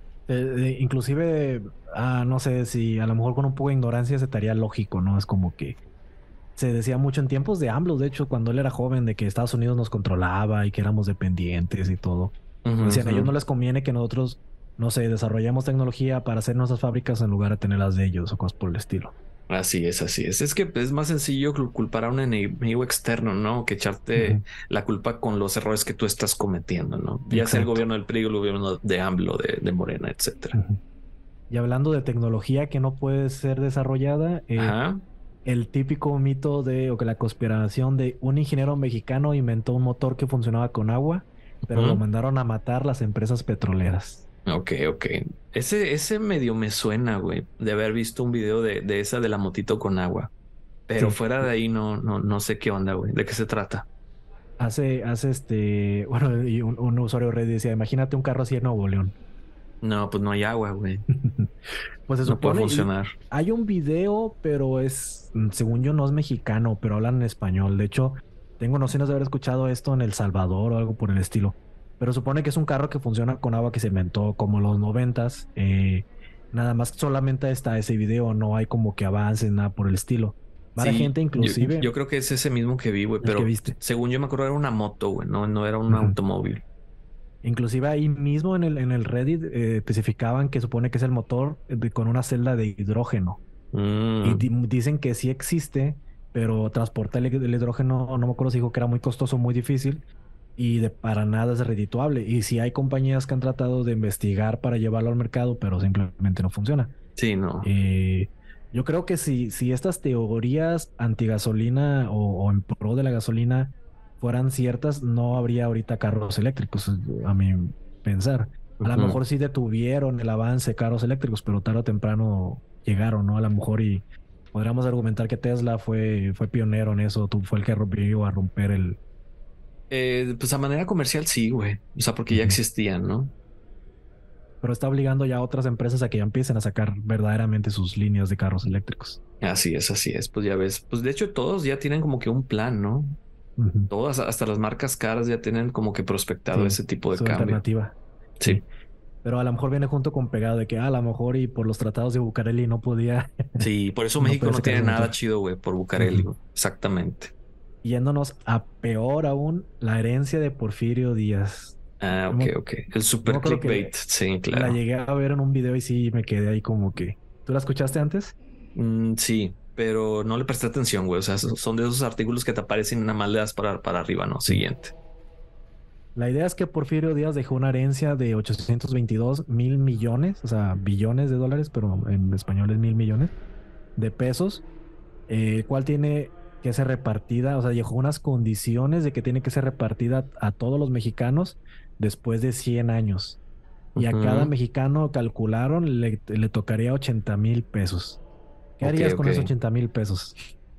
Inclusive, no sé si a lo mejor con un poco de ignorancia se te haría lógico, ¿no? Es como que se decía mucho en tiempos de AMLO, de hecho, cuando él era joven, de que Estados Unidos nos controlaba y que éramos dependientes y todo. Ujú, Decían, a ujú. ellos no les conviene que nosotros, no sé, desarrollemos tecnología para hacer nuestras fábricas en lugar de tenerlas de ellos o cosas por el estilo. Así es, así es. Es que es más sencillo culpar a un enemigo externo, ¿no? Que echarte Ujú. la culpa con los errores que tú estás cometiendo, ¿no? Ya sea el Exacto. gobierno del PRI o el gobierno de AMLO, de Morena, etcétera. Ujú. Y hablando de tecnología que no puede ser desarrollada, Ajá. el típico mito o que la conspiración de un ingeniero mexicano inventó un motor que funcionaba con agua, pero lo Ujú. mandaron a matar las empresas petroleras. Ok, ok. Ese medio me suena, güey, de haber visto un video de esa de la motito con agua. Pero Sí, fuera de ahí no sé qué onda, güey. ¿De qué se trata? hace bueno, y un usuario de Reddit decía, imagínate un carro así en Nuevo León. No, pues no hay agua, güey. Pues se No puede supone, y funcionar. hay un video, pero según yo, no es mexicano, pero hablan en español. De hecho, tengo nociones de haber escuchado esto en El Salvador o algo por el estilo. Pero supone que es un carro que funciona con agua que se inventó como en los noventas. Nada más solamente está ese video, no hay como que avances, nada por el estilo. Varia Sí, gente, yo inclusive, creo que es ese mismo que vi, güey, el que pero viste. según yo me acuerdo era una moto, güey, no era un Ujú. automóvil. Inclusive ahí mismo en el Reddit especificaban que supone que es el motor con una celda de hidrógeno. Y Mm, dicen que sí existe, pero transportar el hidrógeno, no me acuerdo si dijo que era muy costoso, muy difícil y para nada es redituable. Y si hay compañías que han tratado de investigar para llevarlo al mercado, pero simplemente no funciona. sí, no. Eh, yo creo que si estas teorías antigasolina o en pro de la gasolina fueran ciertas, no habría ahorita carros eléctricos, a mi pensar. A lo Ujú. mejor sí detuvieron el avance de carros eléctricos, pero tarde o temprano llegaron, ¿no? A lo mejor y podríamos argumentar que Tesla fue pionero en eso, fue el que rompió a romper el... Pues a manera comercial sí, güey. O sea, porque ya Ujú. existían, ¿no? Pero está obligando ya a otras empresas a que ya empiecen a sacar verdaderamente sus líneas de carros eléctricos. Así es, así es. Pues ya ves. Pues de hecho todos ya tienen como que un plan, ¿no? Ujú. Todas, hasta las marcas caras ya tienen como que prospectado Sí, ese tipo de su cambio. alternativa. Sí, Sí. Pero a lo mejor viene junto con pegado de que a lo mejor y por los tratados de Bucareli no podía, sí. Por eso no México podía no sacar tiene ese nada motor. chido, güey, por Bucareli, Ujú. güey. Exactamente. Yéndonos a peor aún, la herencia de Porfirio Díaz. Ah, Yo ok, me, ok. El yo me super acuerdo que clickbait. Sí, la claro. llegué a ver en un video y sí me quedé ahí como que. ¿Tú la escuchaste antes? Sí, pero no le presté atención, güey. O sea, son de esos artículos que te aparecen y nada más le das para arriba, ¿no? Sí. Siguiente. La idea es que Porfirio Díaz dejó una herencia de 822 mil millones, o sea, billones de dólares, pero en español es 1.000 millones de pesos, cual tiene que ser repartida, o sea, dejó unas condiciones de que tiene que ser repartida a todos los mexicanos después de 100 años. Y a cada Ujú. mexicano calcularon le tocaría 80,000 pesos. ¿Qué Ok, harías ok. con esos 80,000 pesos?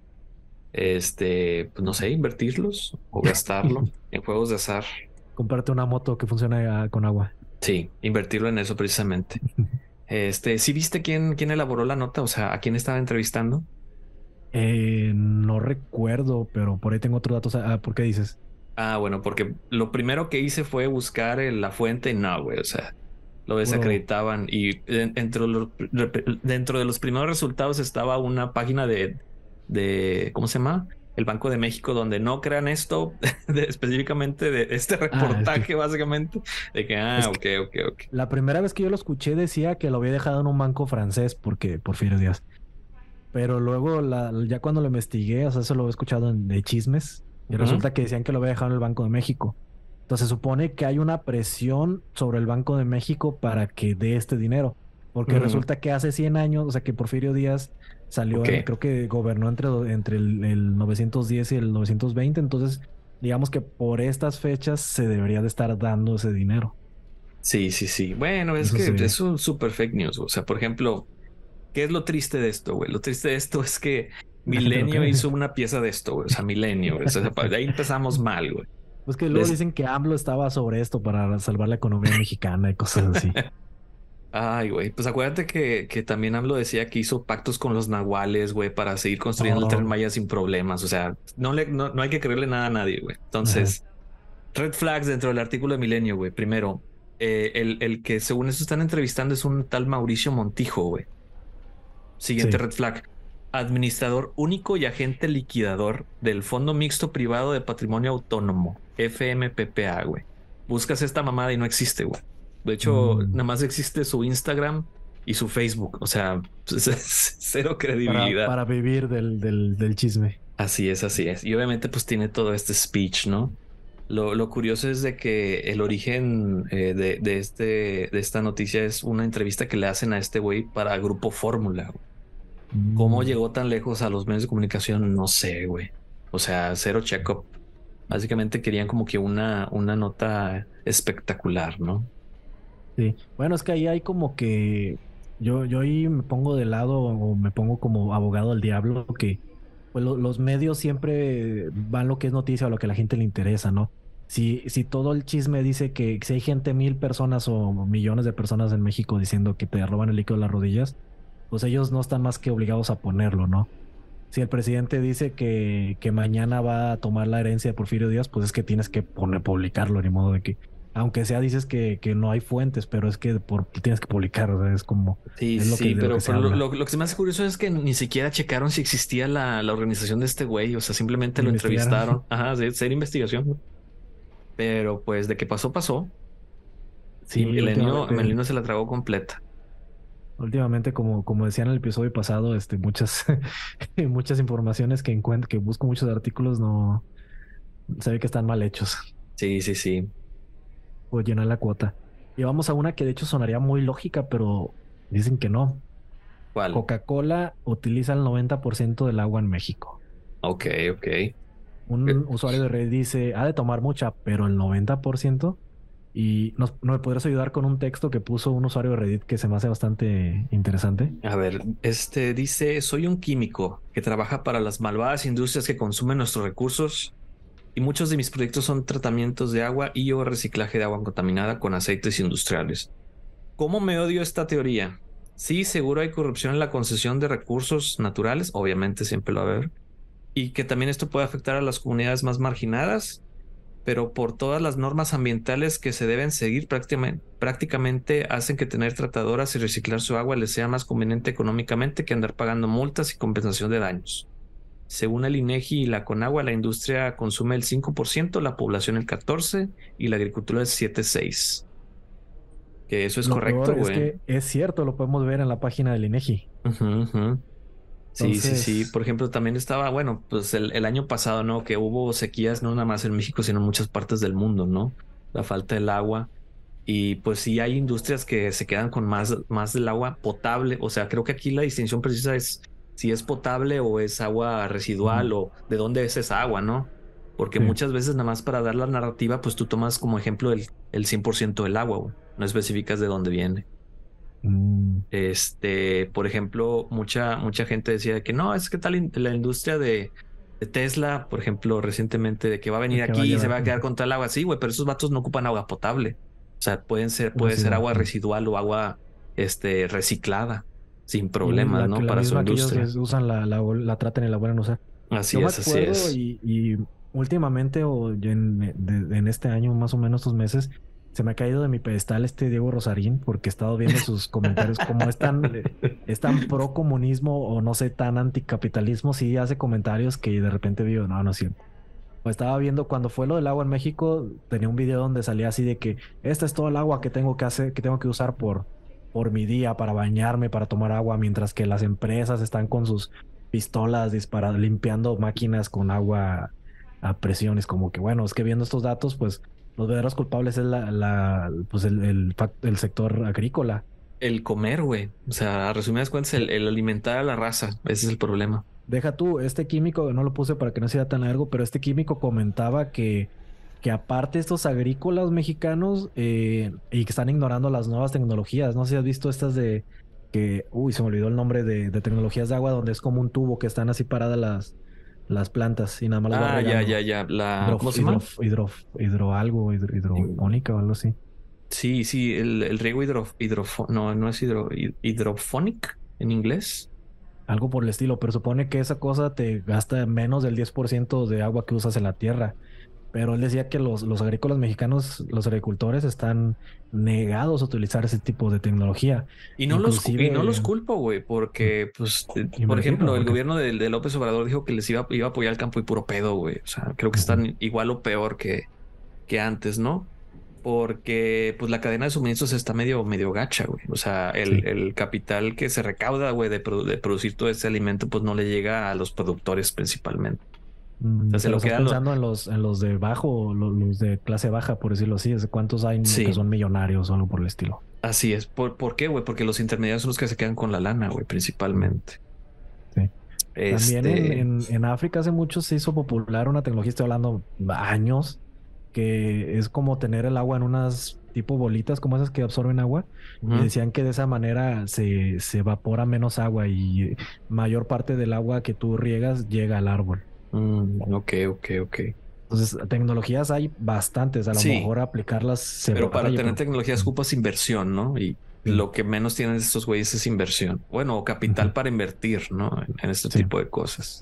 Pues no sé, invertirlos o gastarlo en juegos de azar. Comprarte una moto que funcione con agua. Sí, invertirlo en eso precisamente. ¿Sí viste quién elaboró la nota? O sea, ¿a quién estaba entrevistando? No recuerdo, pero por ahí tengo otros datos. ¿Por qué dices? Ah, bueno, porque lo primero que hice fue buscar la fuente y no, güey, o sea, lo Puro. desacreditaban y dentro de los primeros resultados estaba una página ¿cómo se llama? El Banco de México, donde no crean esto específicamente de este Es que, reportaje, básicamente, de que, es que ok, ok, ok. la primera vez que yo lo escuché decía que lo había dejado en un banco francés porque Porfirio Díaz. Pero luego, ya cuando lo investigué, o sea, eso lo he escuchado de chismes, y Ujú, resulta que decían que lo había dejado en el Banco de México. Entonces se supone que hay una presión sobre el Banco de México para que dé este dinero, porque ujú, resulta que hace 100 años, o sea, que Porfirio Díaz salió ok, creo que gobernó entre el 910 y el 920, entonces digamos que por estas fechas se debería de estar dando ese dinero. Sí, sí, sí. Bueno, es Eso que se... es un super fake news. O sea, por ejemplo, ¿qué es lo triste de esto, güey? Lo triste de esto es que La gente lo Milenio cree. hizo una pieza de esto, güey. O sea, Milenio, güey. O sea, de ahí empezamos mal, güey. Pues que luego Les... dicen que AMLO estaba sobre esto para salvar la economía mexicana y cosas así. Ay, güey. Pues acuérdate que también AMLO decía que hizo pactos con los nahuales, güey, para seguir construyendo el Tren Oh, Maya sin problemas. O sea, no hay que creerle nada a nadie, güey. ajá, Entonces, red flags dentro del artículo de Milenio, güey. Primero, el que según eso están entrevistando es un tal Mauricio Montijo, güey. Siguiente sí. red flag. Administrador único y agente liquidador del Fondo Mixto Privado de Patrimonio Autónomo, FMPPA, güey. Buscas esta mamada y no existe, güey. De hecho, Mm, nada más existe su Instagram y su Facebook. O sea, cero credibilidad. para vivir del chisme. Así es, así es. Y obviamente, pues tiene todo este speech, ¿no? Lo curioso es de que el origen de esta noticia es una entrevista que le hacen a este güey para Grupo Fórmula. ¿Cómo Mm, llegó tan lejos a los medios de comunicación? No sé, güey. O sea, cero check-up. Básicamente querían como que una nota espectacular, ¿no? sí. Bueno, es que ahí hay como que yo ahí me pongo de lado o me pongo como abogado del diablo que pues los medios siempre van lo que es noticia o lo que a la gente le interesa, ¿no? Si todo el chisme dice que si hay gente, 1,000 personas o millones de personas en México diciendo que te roban el líquido de las rodillas, pues ellos no están más que obligados a ponerlo, ¿no? Si el presidente dice que mañana va a tomar la herencia de Porfirio Díaz, pues es que tienes que publicarlo, ni modo de que, aunque sea dices que no hay fuentes, pero es que tienes que publicar, o sea, es como, Sí, es lo que, sí, de lo que se pero habla. lo que se me hace curioso es que ni siquiera checaron si existía la organización de este güey. O sea, simplemente lo Investigaron. entrevistaron. Ajá, sí, hacer investigación. Pero pues de que pasó, pasó. Y Sí, últimamente. Milenio se la tragó completa. Últimamente, como decía en el episodio pasado, muchas, muchas informaciones que encuentro, que busco muchos artículos, no se ve que están mal hechos Sí, sí, sí. o llenar la cuota. Y vamos a una que de hecho sonaría muy lógica, pero dicen que no. ¿Cuál? Coca-Cola utiliza el 90% del agua en México. Ok, ok. Un usuario de red dice, ha de tomar mucha, pero el 90%. Y ¿no me podrías ayudar con un texto que puso un usuario de Reddit que se me hace bastante interesante? A ver, este dice, soy un químico que trabaja para las malvadas industrias que consumen nuestros recursos y muchos de mis proyectos son tratamientos de agua y o reciclaje de agua contaminada con aceites industriales. ¿Cómo me odio esta teoría? Sí, seguro hay corrupción en la concesión de recursos naturales, obviamente siempre lo va a haber, y que también esto puede afectar a las comunidades más marginadas, pero por todas las normas ambientales que se deben seguir prácticamente hacen que tener tratadoras y reciclar su agua les sea más conveniente económicamente que andar pagando multas y compensación de daños. Según el INEGI y la Conagua, la industria consume el 5%, la población el 14% y la agricultura el 7,6%. Que eso es Lo correcto, peor es güey. que es cierto, lo podemos ver en la página del INEGI. Ujú, ujú. Sí, sí, sí. Entonces, Por ejemplo, también estaba, bueno, pues el año pasado, ¿no? Que hubo sequías, no nada más en México, sino en muchas partes del mundo, ¿no? La falta del agua. Y pues sí hay industrias que se quedan con más del agua potable. O sea, creo que aquí la distinción precisa es si es potable o es agua mm, residual o de dónde es esa agua, ¿no? Porque sí. muchas veces nada más para dar la narrativa, pues tú tomas como ejemplo el 100% del agua, güey. No especificas de dónde viene. Mm, Por ejemplo, mucha gente decía que no, es que tal la industria de Tesla, por ejemplo, recientemente de que va a venir que va a aquí y se llevar. va a quedar con tal agua. Sí, güey, pero esos vatos no ocupan agua potable. O sea, puede ser Residual. agua residual o agua, reciclada sin Y problemas, ¿no? la Para su misma que ellos industria. usan, la tratan y la vuelven a usar. Así Yo me es, así acuerdo es. y últimamente o ya en este año, más o menos estos meses, se me ha caído de mi pedestal Diego Rosarín porque he estado viendo sus comentarios como es tan pro comunismo o no sé, tan anticapitalismo, sí hace comentarios que de repente digo, no, no es cierto. O estaba viendo cuando fue lo del agua en México, tenía un video donde salía así de que esta es todo el agua que tengo que hacer, que tengo que usar por mi día para bañarme, para tomar agua, mientras que las empresas están con sus pistolas disparando, limpiando máquinas con agua a presiones, como que bueno, es que viendo estos datos, pues los verdaderos culpables es pues el sector agrícola. El comer, güey. O sea, a resumidas cuentas, el alimentar a la raza. Ese es el problema. deja tú, este químico, no lo puse para que no sea tan largo, pero este químico comentaba que aparte estos agrícolas mexicanos y que están ignorando las nuevas tecnologías. No sé si has visto estas de que, uy, se me olvidó el nombre de tecnologías de agua donde es como un tubo que están así paradas las plantas y nada más las va Ah, ya, ya, regando. ya. ¿Cómo se llama? Hidropónica o algo así. Sí, sí, el riego no, no es hidrofónic en inglés. Algo por el estilo, pero supone que esa cosa te gasta menos del 10% de agua que usas en la tierra. Pero él decía que los agrícolas mexicanos, los agricultores, están negados a utilizar ese tipo de tecnología. Y no los Inclusive, culpo, güey, mm, porque, pues, por imagino, ejemplo, el porque gobierno de López Obrador dijo que les iba a apoyar al campo y puro pedo, güey. O sea, creo que ujú, están igual o peor que antes, ¿no? Porque, pues, la cadena de suministros está medio gacha, güey. O sea, sí. el capital que se recauda, güey, de producir todo ese alimento, pues no le llega a los productores principalmente. O sea, se Pero lo estás quedan los... pensando en los de bajo, los de clase baja, por decirlo así. ¿Cuántos hay que Sí, son millonarios o algo por el estilo? así es. ¿Por qué, güey? Porque los intermediarios son los que se quedan con la lana, güey, Ujú, principalmente. sí. También Este... en África hace mucho se hizo popular una tecnología, estoy hablando años, que es como tener el agua en unas tipo bolitas como esas que absorben agua y ujú. decían que de esa manera se evapora menos agua y mayor parte del agua que tú riegas llega al árbol. Ok, ok, ok. Entonces, tecnologías hay bastantes, a lo Sí, mejor aplicarlas se pero para batalla, tener pero tecnologías ocupas inversión, ¿no? Y sí, lo que menos tienen estos güeyes es inversión. Bueno, o capital ujú, para invertir, ¿no? En este sí, tipo de cosas.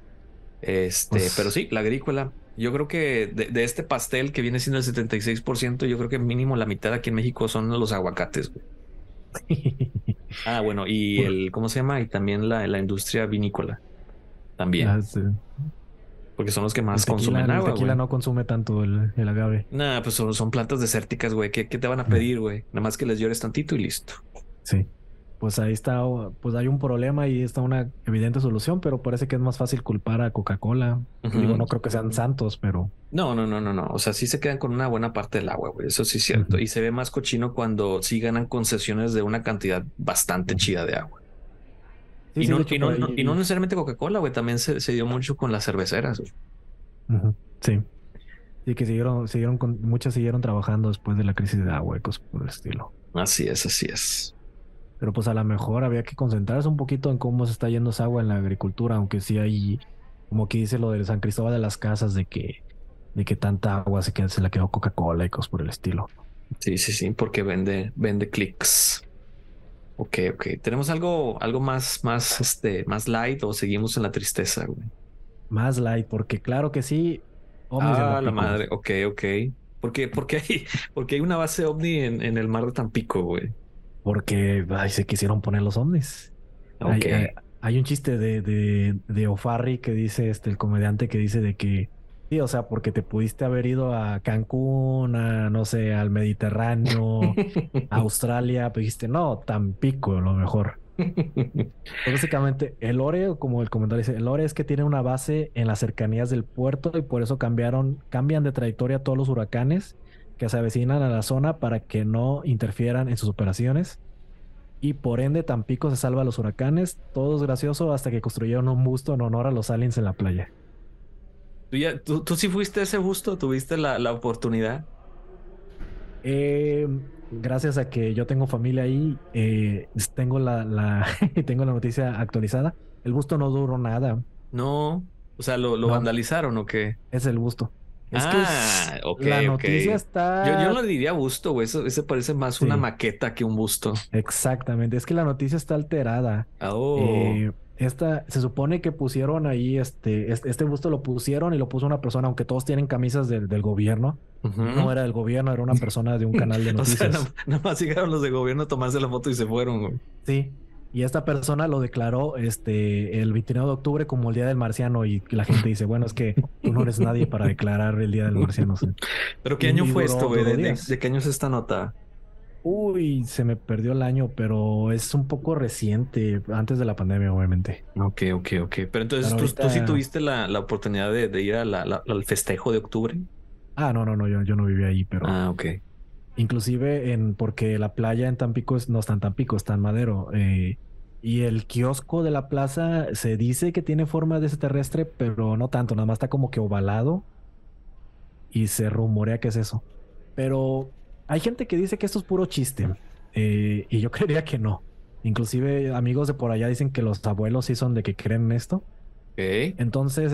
Pero pues sí, la agrícola. Yo creo que de este pastel que viene siendo el 76%, yo creo que mínimo la mitad aquí en México son los aguacates, güey. Ah, bueno, y pues, ¿cómo se llama? Y también la industria vinícola, también, sí. porque son los que más consumen El agua, tequila güey. no consume tanto el agave. Nah, pues son plantas desérticas, güey. ¿Qué te van a Mm, pedir, güey? Nada más que les llores tantito y listo. sí. Pues ahí está, pues hay un problema y está una evidente solución, pero parece que es más fácil culpar a Coca-Cola. Digo, Ujú. no creo que sean santos, pero No, no, no, no, no. O sea, sí se quedan con una buena parte del agua, güey. Eso sí es cierto. ujú, Y se ve más cochino cuando sí ganan concesiones de una cantidad bastante ujú. chida de agua. Sí, sí, de hecho por Y no ahí, necesariamente Coca-Cola, güey. También se dio mucho con las cerveceras, güey. ujú, sí, sí que muchas siguieron trabajando después de la crisis de agua y cosas por el estilo. Así es, así es. Pero pues a lo mejor había que concentrarse un poquito en cómo se está yendo esa agua en la agricultura, aunque sí hay, como que dice lo de San Cristóbal de las Casas, de que tanta agua se la quedó Coca-Cola y cosas por el estilo. Sí, sí, sí, porque vende clics. Ok, ok. ¿Tenemos algo más light o seguimos en la tristeza, güey? Más light, porque claro que sí, ovnis en Ah, la Tampico. madre. Ok, ok. Porque hay una base ovni en el mar de Tampico, güey. Porque ay, se quisieron poner los ovnis. Ok. Hay un chiste de O'Farrill que dice, el comediante que dice de que, sí, o sea, porque te pudiste haber ido a Cancún, a, no sé, al Mediterráneo, a Australia, pero dijiste, no, Tampico, lo mejor. Pues básicamente, el lore, como el comentario dice, el lore es que tiene una base en las cercanías del puerto y por eso cambian de trayectoria todos los huracanes que se avecinan a la zona para que no interfieran en sus operaciones. Y por ende, Tampico se salva a los huracanes. Todo es gracioso hasta que construyeron un busto en honor a los aliens en la playa. Tú sí fuiste a ese busto, tuviste la oportunidad. Eh, Gracias a que yo tengo familia ahí, tengo tengo la noticia actualizada. El busto no duró nada. No, o sea, lo No, vandalizaron o qué. es el busto. Es que Ah, ok, la ok. noticia Yo no está le diría busto, güey. Ese parece más una sí, maqueta que un busto. exactamente. Es que la noticia está alterada. Oh. Se supone que pusieron ahí este busto lo pusieron y lo puso una persona, aunque todos tienen camisas del gobierno. No Ujú. era del gobierno, era una persona de un canal de O sea, noticias. nada más llegaron los de gobierno a tomarse la foto y se fueron, güey. Sí. Y esta persona lo declaró el 29 de octubre como el Día del Marciano y la gente dice, bueno, es que tú no eres nadie para declarar el Día del Marciano. Sí. Pero ¿qué año Y fue esto, güey? duró De días. qué año es esta nota? Uy, se me perdió el año, pero es un poco reciente, antes de la pandemia, obviamente. Ok, ok, ok. Pero entonces Pero tú sí ahorita, tuviste la oportunidad de ir a al festejo de octubre. no, yo no vivía ahí, pero Ah, ok. inclusive porque la playa en Tampico no está en Tampico, está en Madero. Y el kiosco de la plaza se dice que tiene forma de extraterrestre, pero no tanto, nada más está como que ovalado y se rumorea que es eso. Pero hay gente que dice que esto es puro chiste, y yo creería que no. Inclusive amigos de por allá dicen que los abuelos sí son de que creen en esto. Ok. Entonces,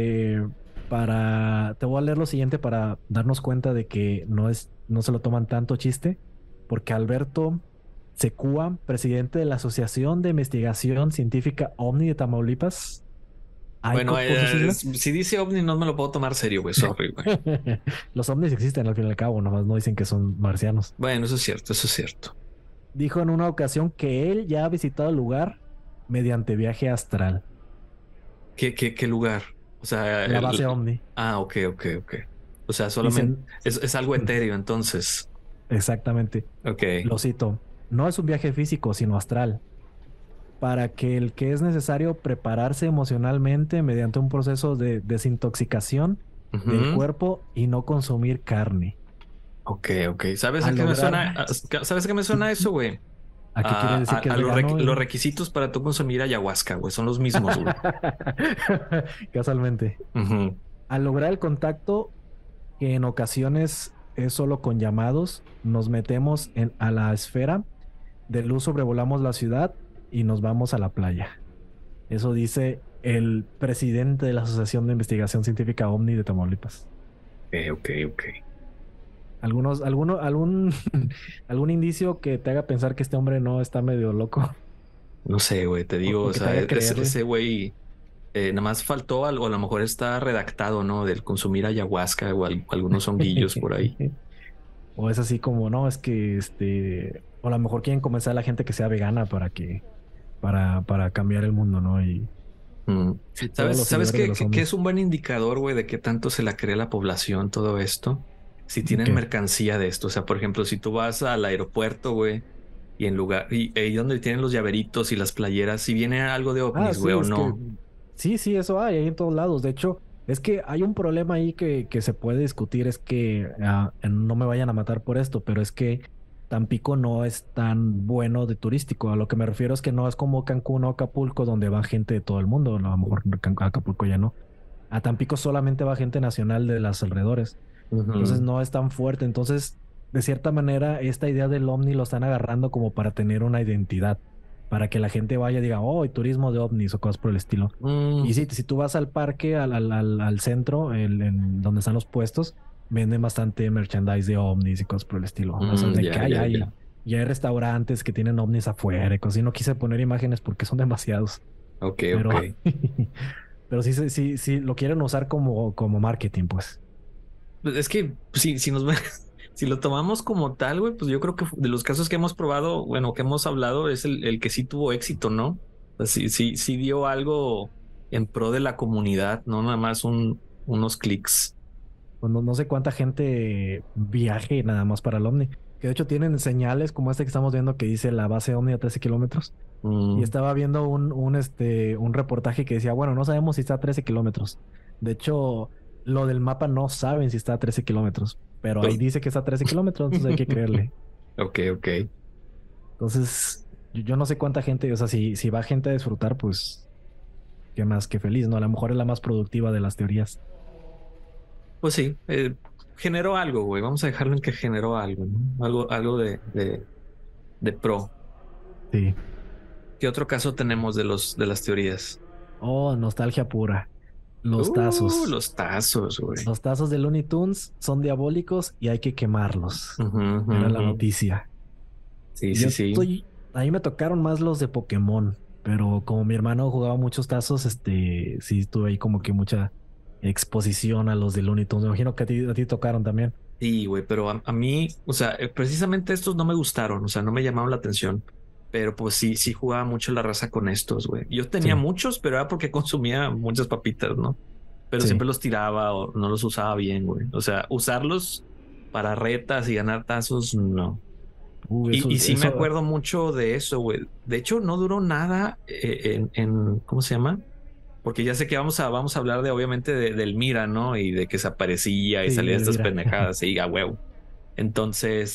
te voy a leer lo siguiente para darnos cuenta de que no se lo toman tanto chiste, porque Alberto Secúa, presidente de la Asociación de Investigación Científica OVNI de Tamaulipas, Bueno, AICOP por sus siglas. si dice ovni no me lo puedo tomar serio, güey. Sorry, güey. Los ovnis existen al fin y al cabo, nomás no dicen que son marcianos. Bueno, eso es cierto, eso es cierto. Dijo en una ocasión que él ya ha visitado el lugar mediante viaje astral, ¿Qué lugar? O sea, la base OVNI. ok, ok, ok. O sea, solamente Dicen, es algo etéreo, entonces. exactamente, Ok. lo cito, no es un viaje físico, sino astral, para que el que es necesario prepararse emocionalmente mediante un proceso de desintoxicación del Ujú. cuerpo y no consumir carne. Ok, ok. ¿Sabes A a qué me lograr, suena? ¿Sabes a qué me suena eso, güey? ¿a qué quiere decir que es A vegano? los requisitos para tú consumir ayahuasca, güey. Son los mismos, güey. Casualmente. Ujú. Al lograr el contacto, que en ocasiones es solo con llamados, nos metemos a la esfera de luz, sobrevolamos la ciudad y nos vamos a la playa. Eso dice el presidente de la Asociación de Investigación Científica OVNI de Tamaulipas. Ok, ok, ok. Algún, algún indicio que te haga pensar que este hombre no está medio loco No sé, güey, te digo, o o que te sea, haga creerle. ese güey nada más faltó algo, a lo mejor está redactado, ¿no? Del consumir ayahuasca o algunos honguillos por ahí. O es así como, no, es que o a lo mejor quieren convencer a la gente que sea vegana para cambiar el mundo, ¿no? Y Mm. sí, todos ¿Sabes, los sabes seguidores de los qué es zombies. un buen indicador, güey, de qué tanto se la cree la población todo esto? Si tienen ¿Qué? mercancía de esto. O sea, por ejemplo, si tú vas al aeropuerto, güey, y en lugar, y donde tienen los llaveritos y las playeras, si viene algo de Ah, ovnis, güey, sí, o es que no. sí, eso hay ahí en todos lados. De hecho, es que hay un problema ahí que se puede discutir, es que no me vayan a matar por esto, pero es que Tampico no es tan bueno de turístico. A lo que me refiero es que no es como Cancún o Acapulco, donde va gente de todo el mundo. A lo mejor Acapulco ya no. A Tampico solamente va gente nacional de los alrededores. Entonces Ujú. no es tan fuerte. Entonces, de cierta manera, esta idea del ovni lo están agarrando como para tener una identidad, para que la gente vaya y diga, oh, hay turismo de ovnis o cosas por el estilo. Y Mm, sí, si tú vas al parque, al centro, en donde están los puestos, venden bastante merchandise de ovnis y cosas por el estilo. O sea, de que ya, hay, ya, ya. y hay restaurantes que tienen ovnis afuera y cosas. Y no quise poner imágenes porque son demasiados, Ok, pero, ok. pero sí, lo quieren usar como marketing, pues. Pues es que si nos si lo tomamos como tal, güey, pues yo creo que de los casos que hemos probado, bueno, que hemos hablado, es el que sí tuvo éxito, ¿no? O sea, sí dio algo en pro de la comunidad, no nada más unos clics. Pues no sé cuánta gente viaje nada más para el ovni. Que de hecho tienen señales como este que estamos viendo que dice la base ovni a 13 kilómetros. Y Mm, estaba viendo un reportaje que decía, bueno, no sabemos si está a 13 kilómetros. De hecho, lo del mapa no saben si está a 13 kilómetros, pero ahí pues, dice que está a 13 kilómetros, entonces hay que creerle. ok, ok. Entonces, yo no sé cuánta gente, o sea, si va gente a disfrutar, pues qué más que feliz, ¿no? A lo mejor es la más productiva de las teorías. Pues sí, generó algo, güey. Vamos a dejarlo en que generó algo, ¿no? Algo de pro. Sí. ¿Qué otro caso tenemos de de las teorías? Oh, nostalgia pura. Los tazos. Los tazos, güey. Los tazos de Looney Tunes son diabólicos y hay que quemarlos. Ujú, ujú, Era la ujú. noticia. Sí, Yo sí, sí. estoy, a mí me tocaron más los de Pokémon, pero como mi hermano jugaba muchos tazos, sí tuve ahí como que mucha exposición a los de Looney Tunes. Me imagino que a ti tocaron también. Sí, güey, pero a mí, o sea, precisamente estos no me gustaron, o sea, no me llamaron la atención, pero pues sí jugaba mucho la raza con estos, güey. Yo tenía Sí, muchos, pero era porque consumía muchas papitas, ¿no? Pero sí. siempre los tiraba o no los usaba bien, güey. O sea, usarlos para retas y ganar tazos, no. Y sí me Eso, acuerdo mucho de eso, güey. De hecho, no duró nada ¿cómo se llama? Porque ya sé que vamos a hablar de, obviamente, del Mira, ¿no? Y de que se aparecía y sí, salía estas Elvira. pendejadas y a huevo. Entonces,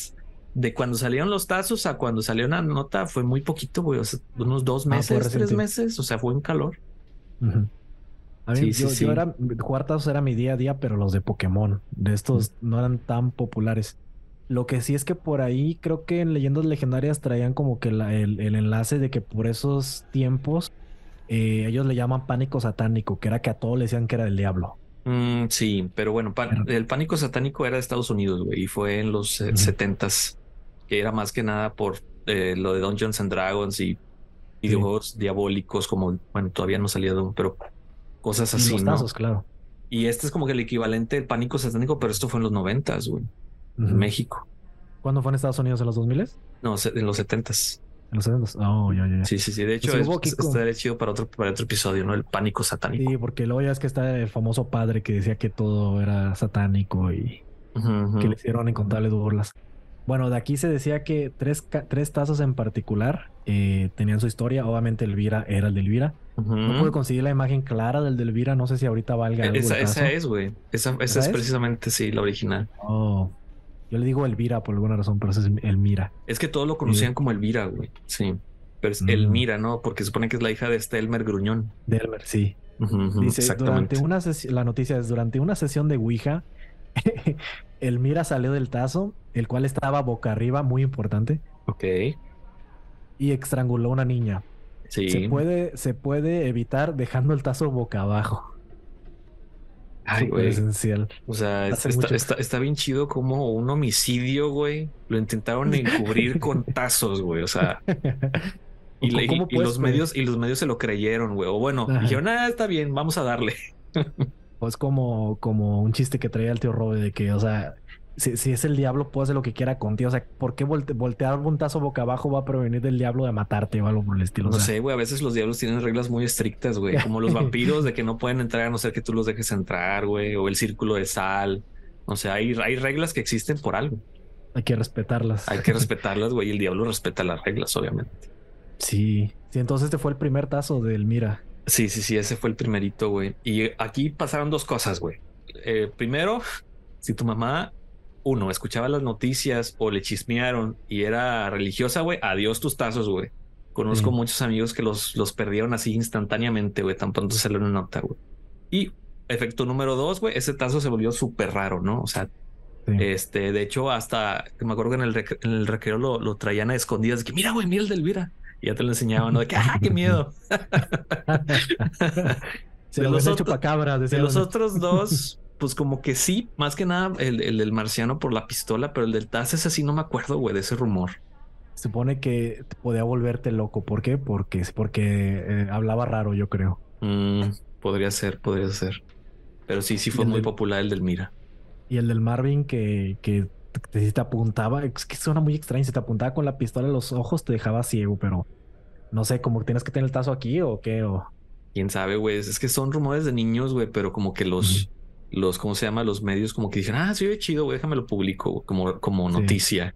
de cuando salieron los tazos a cuando salió una nota fue muy poquito, güey. O sea, unos 2 meses, 3 meses. O sea, fue en calor. Uh-huh. A mí, Sí, sí, sí. yo era, jugar tazos era mi día a día, pero los de Pokémon, de estos no eran tan populares. Lo que sí es que por ahí creo que en Leyendas Legendarias traían como que el enlace de que por esos tiempos ellos le llaman pánico satánico, que era que a todos le decían que era el diablo. Sí, pero bueno, el pánico satánico era de Estados Unidos, güey, y fue en los Ujú. 70s, que era más que nada por lo de Dungeons and Dragons y Sí. videojuegos diabólicos, como, bueno, todavía no salía Doom, pero cosas Y así, los ¿no? tazos, claro. Y este es como que el equivalente del pánico satánico, pero esto fue en los 90s, güey, en Ujú. México. ¿Cuándo fue en Estados Unidos? ¿En los 2000? ¿En No, en los 70s. los 70? Oh, ya, ya, ya. Sí, sí, sí. De Pues hecho, sí, hubo aquí estaría chido para otro episodio, ¿no? El pánico sí, satánico. porque luego ya es que está el famoso padre que decía que todo era satánico y Ujú, que le ujú, hicieron incontables burlas. Bueno, de aquí se decía que tres tazos en particular tenían su historia. Obviamente Elvira era el de Elvira. No pude ujú. conseguir la imagen clara del de Elvira. No sé si ahorita valga algo el Esa tazo. es, güey. Esa es ¿Esa es? precisamente, sí, la original. Oh, yo le digo Elvira por alguna razón, pero ese es Elmira. Es que todos lo Eh, conocían como Elvira, güey. Sí. Pero es mm, Elmira, ¿no? Porque supone que es la hija de este Elmer Gruñón. Delmer, sí. Ujú, ujú, Dice, durante exactamente. una sesión, la noticia es, durante una sesión de Ouija, Elmira salió del tazo, el cual estaba boca arriba, muy importante, Ok. y estranguló a una niña. Sí. Se puede evitar dejando el tazo boca abajo. Ay, Súper güey. esencial. O sea, Hace mucho. está bien chido como un homicidio, güey. Lo intentaron encubrir con tazos, güey. O sea, ¿Cómo y los medios se lo creyeron, güey. O bueno, Ajá. dijeron, está bien, vamos a darle. Pues como un chiste que traía el tío Robe de que, o sea, si es el diablo, puede hacer lo que quiera contigo. O sea, ¿por qué voltear un tazo boca abajo va a prevenir del diablo de matarte o algo por el estilo? O No sea, sé, güey, a veces los diablos tienen reglas muy estrictas, güey, como los vampiros de que no pueden entrar a no ser que tú los dejes entrar, güey, o el círculo de sal. O sea, hay reglas que existen por algo. hay que respetarlas. Hay que respetarlas, güey, y el diablo respeta las reglas, obviamente. Sí, sí, entonces este fue el primer tazo del Mira. Sí, sí, sí, ese fue el primerito, güey. Y aquí pasaron dos cosas, güey. Primero, si tu mamá, uno, escuchaba las noticias o le chismearon y era religiosa, güey, adiós tus tazos, güey. Conozco Sí, muchos amigos que los perdieron así instantáneamente, güey, tan pronto salió una nota, güey. Y efecto número dos, güey, ese tazo se volvió súper raro, ¿no? O sea, sí. de hecho, hasta me acuerdo que en el recreo lo traían a escondidas, de que mira, güey, mira el del Elvira. Y ya te lo enseñaban, ¿no? De que, qué miedo. Se De lo los vende el otros, chupacabra, de decía los uno. otros dos, pues como que sí, más que nada el del marciano por la pistola, pero el del Taz ese sí no me acuerdo, güey, de ese rumor. Supone que podía volverte loco. ¿Por qué? Porque hablaba raro, yo creo. Mm, podría ser, podría ser. Pero sí, sí Y fue el muy del, popular el del Mira. y el del Marvin que si te apuntaba, es que suena muy extraño. Si te apuntaba con la pistola en los ojos, te dejaba ciego, pero no sé, como que tienes que tener el tazo aquí o qué. Quién sabe, güey. Es que son rumores de niños, güey, pero como que Ujú. ¿cómo se llama? Los medios como que dicen, sí, oye, chido, güey, déjame lo publico güey, como Sí, noticia.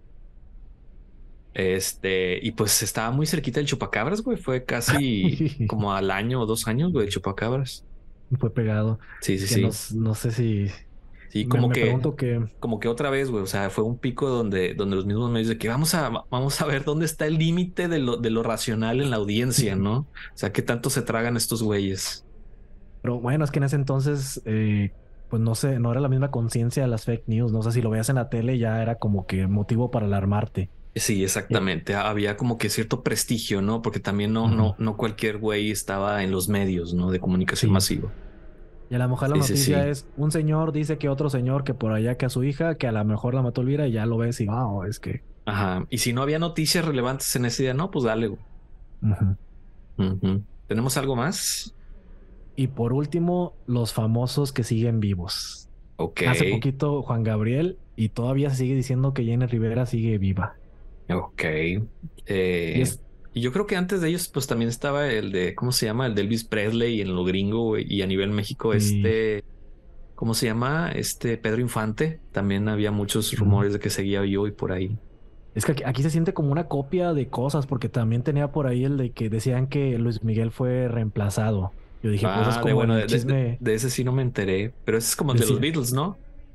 Y pues estaba muy cerquita del chupacabras, güey. Fue casi como al año o 2 años, güey, el chupacabras. fue pegado. Sí, sí, Que no, sí. no sé si Sí, me pregunto que como que otra vez, güey. O sea, fue un pico donde los mismos medios de que vamos a ver dónde está el límite de lo racional en la audiencia, ¿no? O sea, qué tanto se tragan estos güeyes. pero bueno, es que en ese entonces, pues no sé, no era la misma conciencia de las fake news. No sé si lo veías en la tele, ya era como que motivo para alarmarte. Sí, Eh, exactamente. Había como que cierto prestigio, ¿no? Porque también Ujú. no cualquier güey estaba en los medios, ¿no? De comunicación Sí. masiva. Y a lo mejor la Sí, sí, noticia sí. es un señor dice que otro señor que por allá que a su hija, que a lo mejor la mató Elvira y ya lo ves y wow, es que. Ajá. Y si no había noticias relevantes en ese día, no, pues dale, güey. Ujú. Ujú. ¿Tenemos algo más? Y por último, los famosos que siguen vivos. Ok, Hace poquito Juan Gabriel y todavía se sigue diciendo que Jenny Rivera sigue viva. ok. Y Eh, es y yo creo que antes de ellos, pues también estaba el de, ¿cómo se llama? El de Elvis Presley en lo gringo, güey, y a nivel México, y, ¿cómo se llama? Pedro Infante. También había muchos ujú. rumores de que seguía vivo y por ahí. Es que aquí se siente como una copia de cosas, porque también tenía por ahí el de que decían que Luis Miguel fue reemplazado. Yo dije, pues es como Bueno, el chisme de ese sí no me enteré, pero ese es como el de los decía. Beatles, ¿no?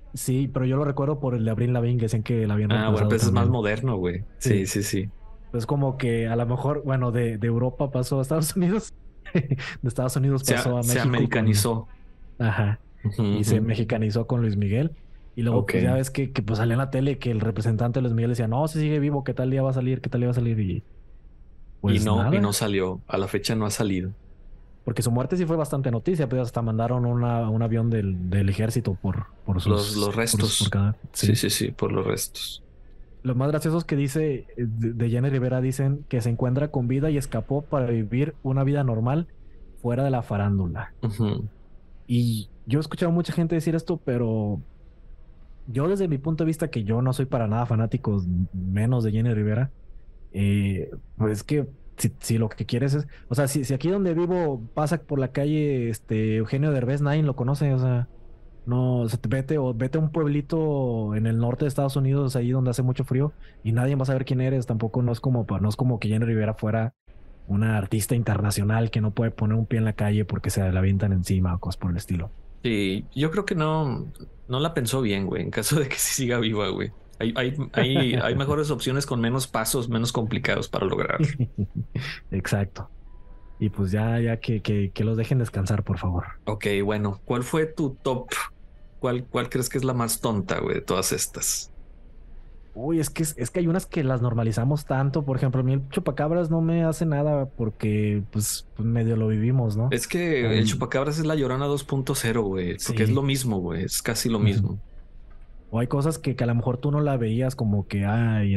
Sí, pero yo lo recuerdo por el de Avril Lavigne, que decían que la habían Ah, bueno, reemplazado pues es más también. moderno, güey. Sí, Sí, sí, sí. pues como que a lo mejor, bueno, de Europa pasó a Estados Unidos, de Estados Unidos pasó a Se México con, americanizó. ajá, Ujú, y ujú. se mexicanizó con Luis Miguel. Y luego, Ok. pues ya ves que pues salía en la tele que el representante de Luis Miguel decía, no, si sigue vivo, ¿qué tal día va a salir? ¿Qué tal día va a salir? Y pues Y no nada, salió. A la fecha no ha salido. porque su muerte sí fue bastante noticia, pues hasta mandaron un avión del ejército Los por restos. cada, Sí, sí. sí, sí, por los restos. Lo más gracioso es que dice, de Jenny Rivera dicen que se encuentra con vida y escapó para vivir una vida normal fuera de la farándula. Ujú. Y yo he escuchado a mucha gente decir esto, pero yo desde mi punto de vista, que yo no soy para nada fanático, menos de Jenny Rivera, pues es que si lo que quieres es, o sea, si aquí donde vivo pasa por la calle Eugenio Derbez, nadie lo conoce, o sea, no, o sea, vete a un pueblito en el norte de Estados Unidos, ahí donde hace mucho frío, y nadie va a saber quién eres, tampoco no es como que Jenny Rivera fuera una artista internacional que no puede poner un pie en la calle porque se la avientan encima o cosas por el estilo. Sí, yo creo que no la pensó bien, güey, en caso de que sí siga viva, güey. Hay mejores opciones con menos pasos, menos complicados para lograr. Exacto. Y pues ya que los dejen descansar, por favor. Ok, bueno, ¿cuál fue tu top? ¿Cuál crees que es la más tonta, güey, de todas estas? Uy, es que hay unas que las normalizamos tanto. Por ejemplo, a mí el chupacabras no me hace nada porque pues medio lo vivimos, ¿no? Es que el chupacabras es la Llorona 2.0, güey, porque es lo Sí. mismo, güey, es casi lo Ujú. mismo. O hay cosas que a lo mejor tú no la veías como que, ay,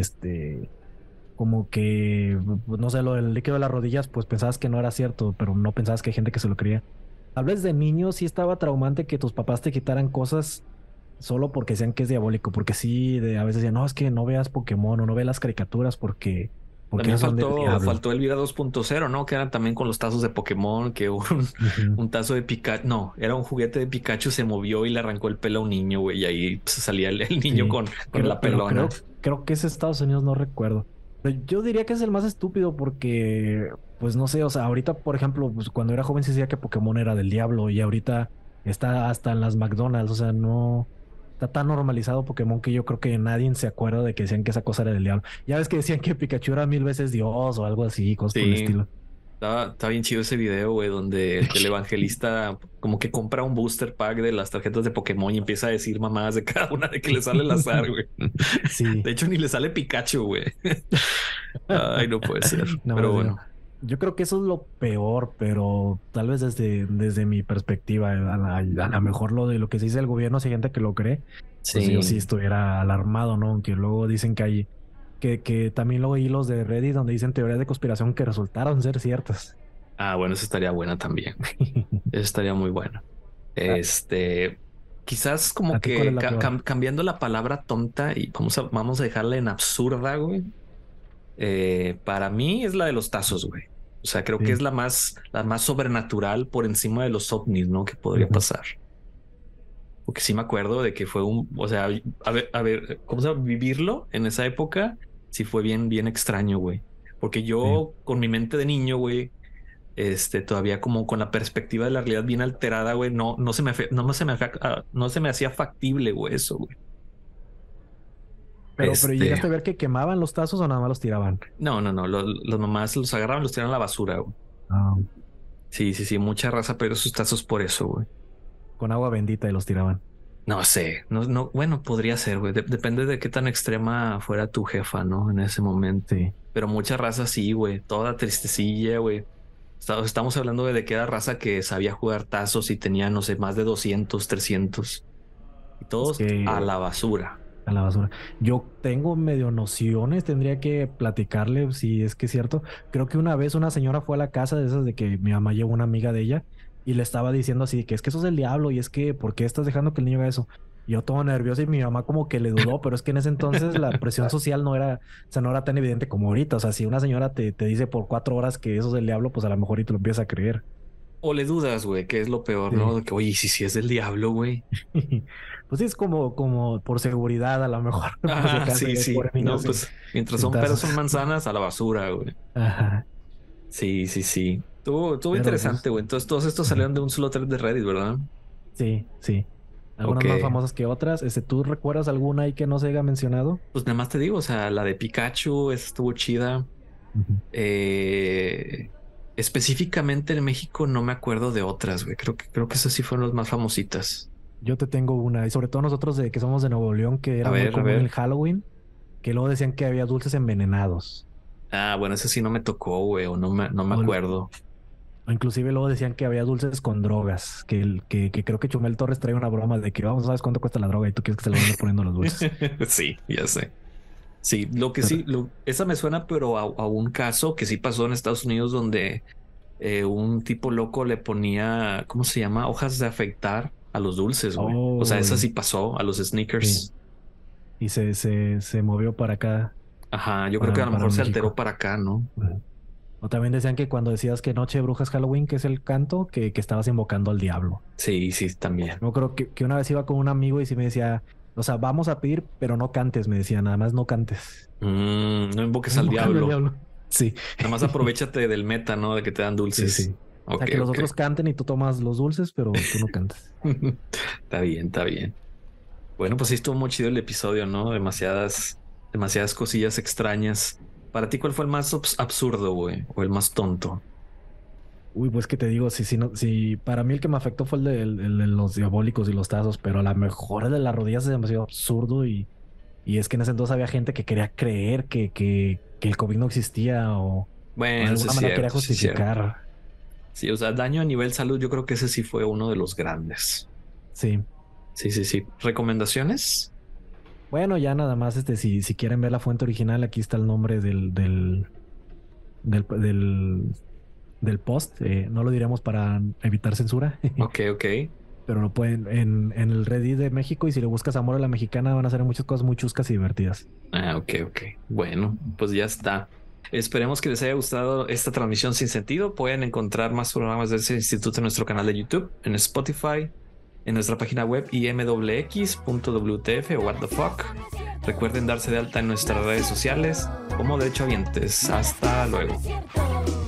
como que, pues, no sé, lo del líquido de las rodillas, pues pensabas que no era cierto, pero no pensabas que hay gente que se lo creía. Tal vez de niño sí estaba traumante que tus papás te quitaran cosas solo porque decían que es diabólico, porque sí, a veces decían, no, es que no veas Pokémon o no veas las caricaturas porque También esas son del diablo. faltó Elvira 2.0, ¿no? Que eran también con los tazos de Pokémon, que Ujú. un tazo de Pikachu, no, era un juguete de Pikachu, se movió y le arrancó el pelo a un niño, güey, y ahí pues, salía el niño Sí, con la pero pelona. creo que es Estados Unidos, no recuerdo. Pero yo diría que es el más estúpido porque, pues no sé, o sea, ahorita, por ejemplo, pues cuando era joven se decía que Pokémon era del diablo y ahorita está hasta en las McDonald's, o sea, no está tan normalizado Pokémon que yo creo que nadie se acuerda de que decían que esa cosa era del diablo. Ya ves que decían que Pikachu era 1000 veces Dios o algo así, cosas por el Sí, estilo. está bien chido ese video, güey, donde el evangelista como que compra un booster pack de las tarjetas de Pokémon y empieza a decir mamadas de cada una de que le sale el azar, güey. Sí. De hecho, ni le sale Pikachu, güey. Ay, no puede ser. No, Pero Dios. bueno, Yo creo que eso es lo peor, pero tal vez desde mi perspectiva, a lo mejor lo que se dice el gobierno, si hay gente que lo cree, pues yo sí sí. estuviera alarmado, ¿no? Aunque luego dicen que que también luego hay hilos de Reddit donde dicen teorías de conspiración que resultaron ser ciertas. Ah, bueno, eso estaría buena también, güey. Eso estaría muy bueno. ¿A, Quizás como a ti cuál es que la peor? cambiando la palabra tonta y vamos a dejarla en absurda, güey. Para mí es la de los tazos, güey. O sea, creo que es Sí. la más sobrenatural por encima de los ovnis, ¿no? Que podría Ujú. pasar. Porque sí me acuerdo de que fue o sea, a ver, ¿cómo se llama? Vivirlo en esa época sí fue bien, bien extraño, güey. Porque Sí. yo con mi mente de niño, güey, todavía como con la perspectiva de la realidad bien alterada, güey, no se me hacía factible, güey, eso, güey. Pero Este, ¿llegaste a ver que quemaban los tazos o nada más los tiraban? no, los mamás los agarraban, los tiraban a la basura, güey. Ah, Sí, sí, sí, mucha raza pero sus tazos por eso, güey. con agua bendita y los tiraban. No sé, bueno, podría ser, güey. Depende de qué tan extrema fuera tu jefa, ¿no? En ese momento. Sí. Pero mucha raza sí, güey. Toda tristecilla, güey. Estamos hablando de que era raza que sabía jugar tazos y tenía, no sé, más de 200, 300. Y Es todos a que la basura. a la basura. Yo tengo medio nociones, tendría que platicarle si es que es cierto. Creo que una vez una señora fue a la casa de esas de que mi mamá llevó una amiga de ella y le estaba diciendo así que es que eso es el diablo y es que ¿por qué estás dejando que el niño haga eso? Y yo todo nervioso y mi mamá como que le dudó, pero es que en ese entonces la presión social no era, o sea, no era tan evidente como ahorita. O sea, si una señora te dice por 4 horas que eso es el diablo, pues a lo mejor y te lo empiezas a creer. O le dudas, güey, que es lo peor, ¿no? Sí. De que, oye, si es del diablo, güey. Pues sí, es como por seguridad, a lo mejor, por si Ah, acaso, sí, y el sí. pobre niño No, sin, pues mientras sin son peras tazos. son manzanas a la basura, güey. Ajá. Sí, sí, sí. Estuvo Pero pues, interesante, güey. Entonces todos estos ujú. salieron de un solo thread de Reddit, ¿verdad? Sí, sí. Algunas más famosas que otras. ¿Tú recuerdas alguna ahí que no se haya mencionado? Pues nada más te digo, o sea, la de Pikachu, esa estuvo chida. Específicamente en México no me acuerdo de otras, güey. Creo que esas sí fueron las más famositas. Yo te tengo una, y sobre todo nosotros que somos de Nuevo León, que era muy A común ver. el Halloween, que luego decían que había dulces envenenados. Ah, bueno, ese sí no me tocó, güey, o no me O, acuerdo. o inclusive luego decían que había dulces con drogas, que creo que Chumel Torres trae una broma de que vamos, ¿sabes cuánto cuesta la droga? Y tú quieres que se le vayan poniendo los dulces. Sí, ya sé. Sí, lo que Pero, sí, esa me suena, pero a un caso que sí pasó en Estados Unidos donde un tipo loco le ponía, ¿cómo se llama? Hojas de afeitar a los dulces, güey. O sea, oh, esa sí pasó a los sí. sneakers. Y se movió para acá, Ajá, yo creo que a lo para mejor se alteró México. para acá, ¿no? O también decían que cuando decías que Noche de Brujas Halloween, que es el canto, que estabas invocando al diablo. Sí, sí, también. Yo creo que una vez iba con un amigo y sí me decía, o sea, vamos a pedir, pero no cantes, me decía, nada más no cantes. No invoques al Invocando al diablo. diablo. Sí, Nada más aprovechate del meta, ¿no? De que te dan sí, dulces. sí. O sea, Ok, que los ok. otros canten y tú tomas los dulces, pero tú no cantas. Está bien, está bien. Bueno, pues sí estuvo muy chido el episodio, ¿no? Demasiadas cosillas extrañas. Para ti, ¿cuál fue el más absurdo, güey? O el más tonto. Uy, pues que te digo, si no, si para mí el que me afectó fue el de los diabólicos y los tazos, pero a lo mejor el de las rodillas es demasiado absurdo y es que en ese entonces había gente que quería creer que el COVID no existía o de Bueno, sí alguna es manera quería cierto, sí es cierto. justificar. Sí, o sea, daño a nivel salud, yo creo que ese sí fue uno de los grandes. Sí. Sí, sí, sí. ¿Recomendaciones? Bueno, ya nada más, si quieren ver la fuente original, aquí está el nombre del, del, del post. No lo diremos para evitar censura, Ok, ok. pero lo pueden en el Reddit de México y si le buscas Amor a la Mexicana van a hacer muchas cosas muy chuscas y divertidas. Ah, ok, ok. Bueno, pues ya está. Esperemos que les haya gustado esta transmisión sin sentido. Pueden encontrar más programas de ese instituto en nuestro canal de YouTube, en Spotify, en nuestra página web imwx.wtf o what the fuck. Recuerden darse de alta en nuestras redes sociales como Derechohabientes. Hasta luego.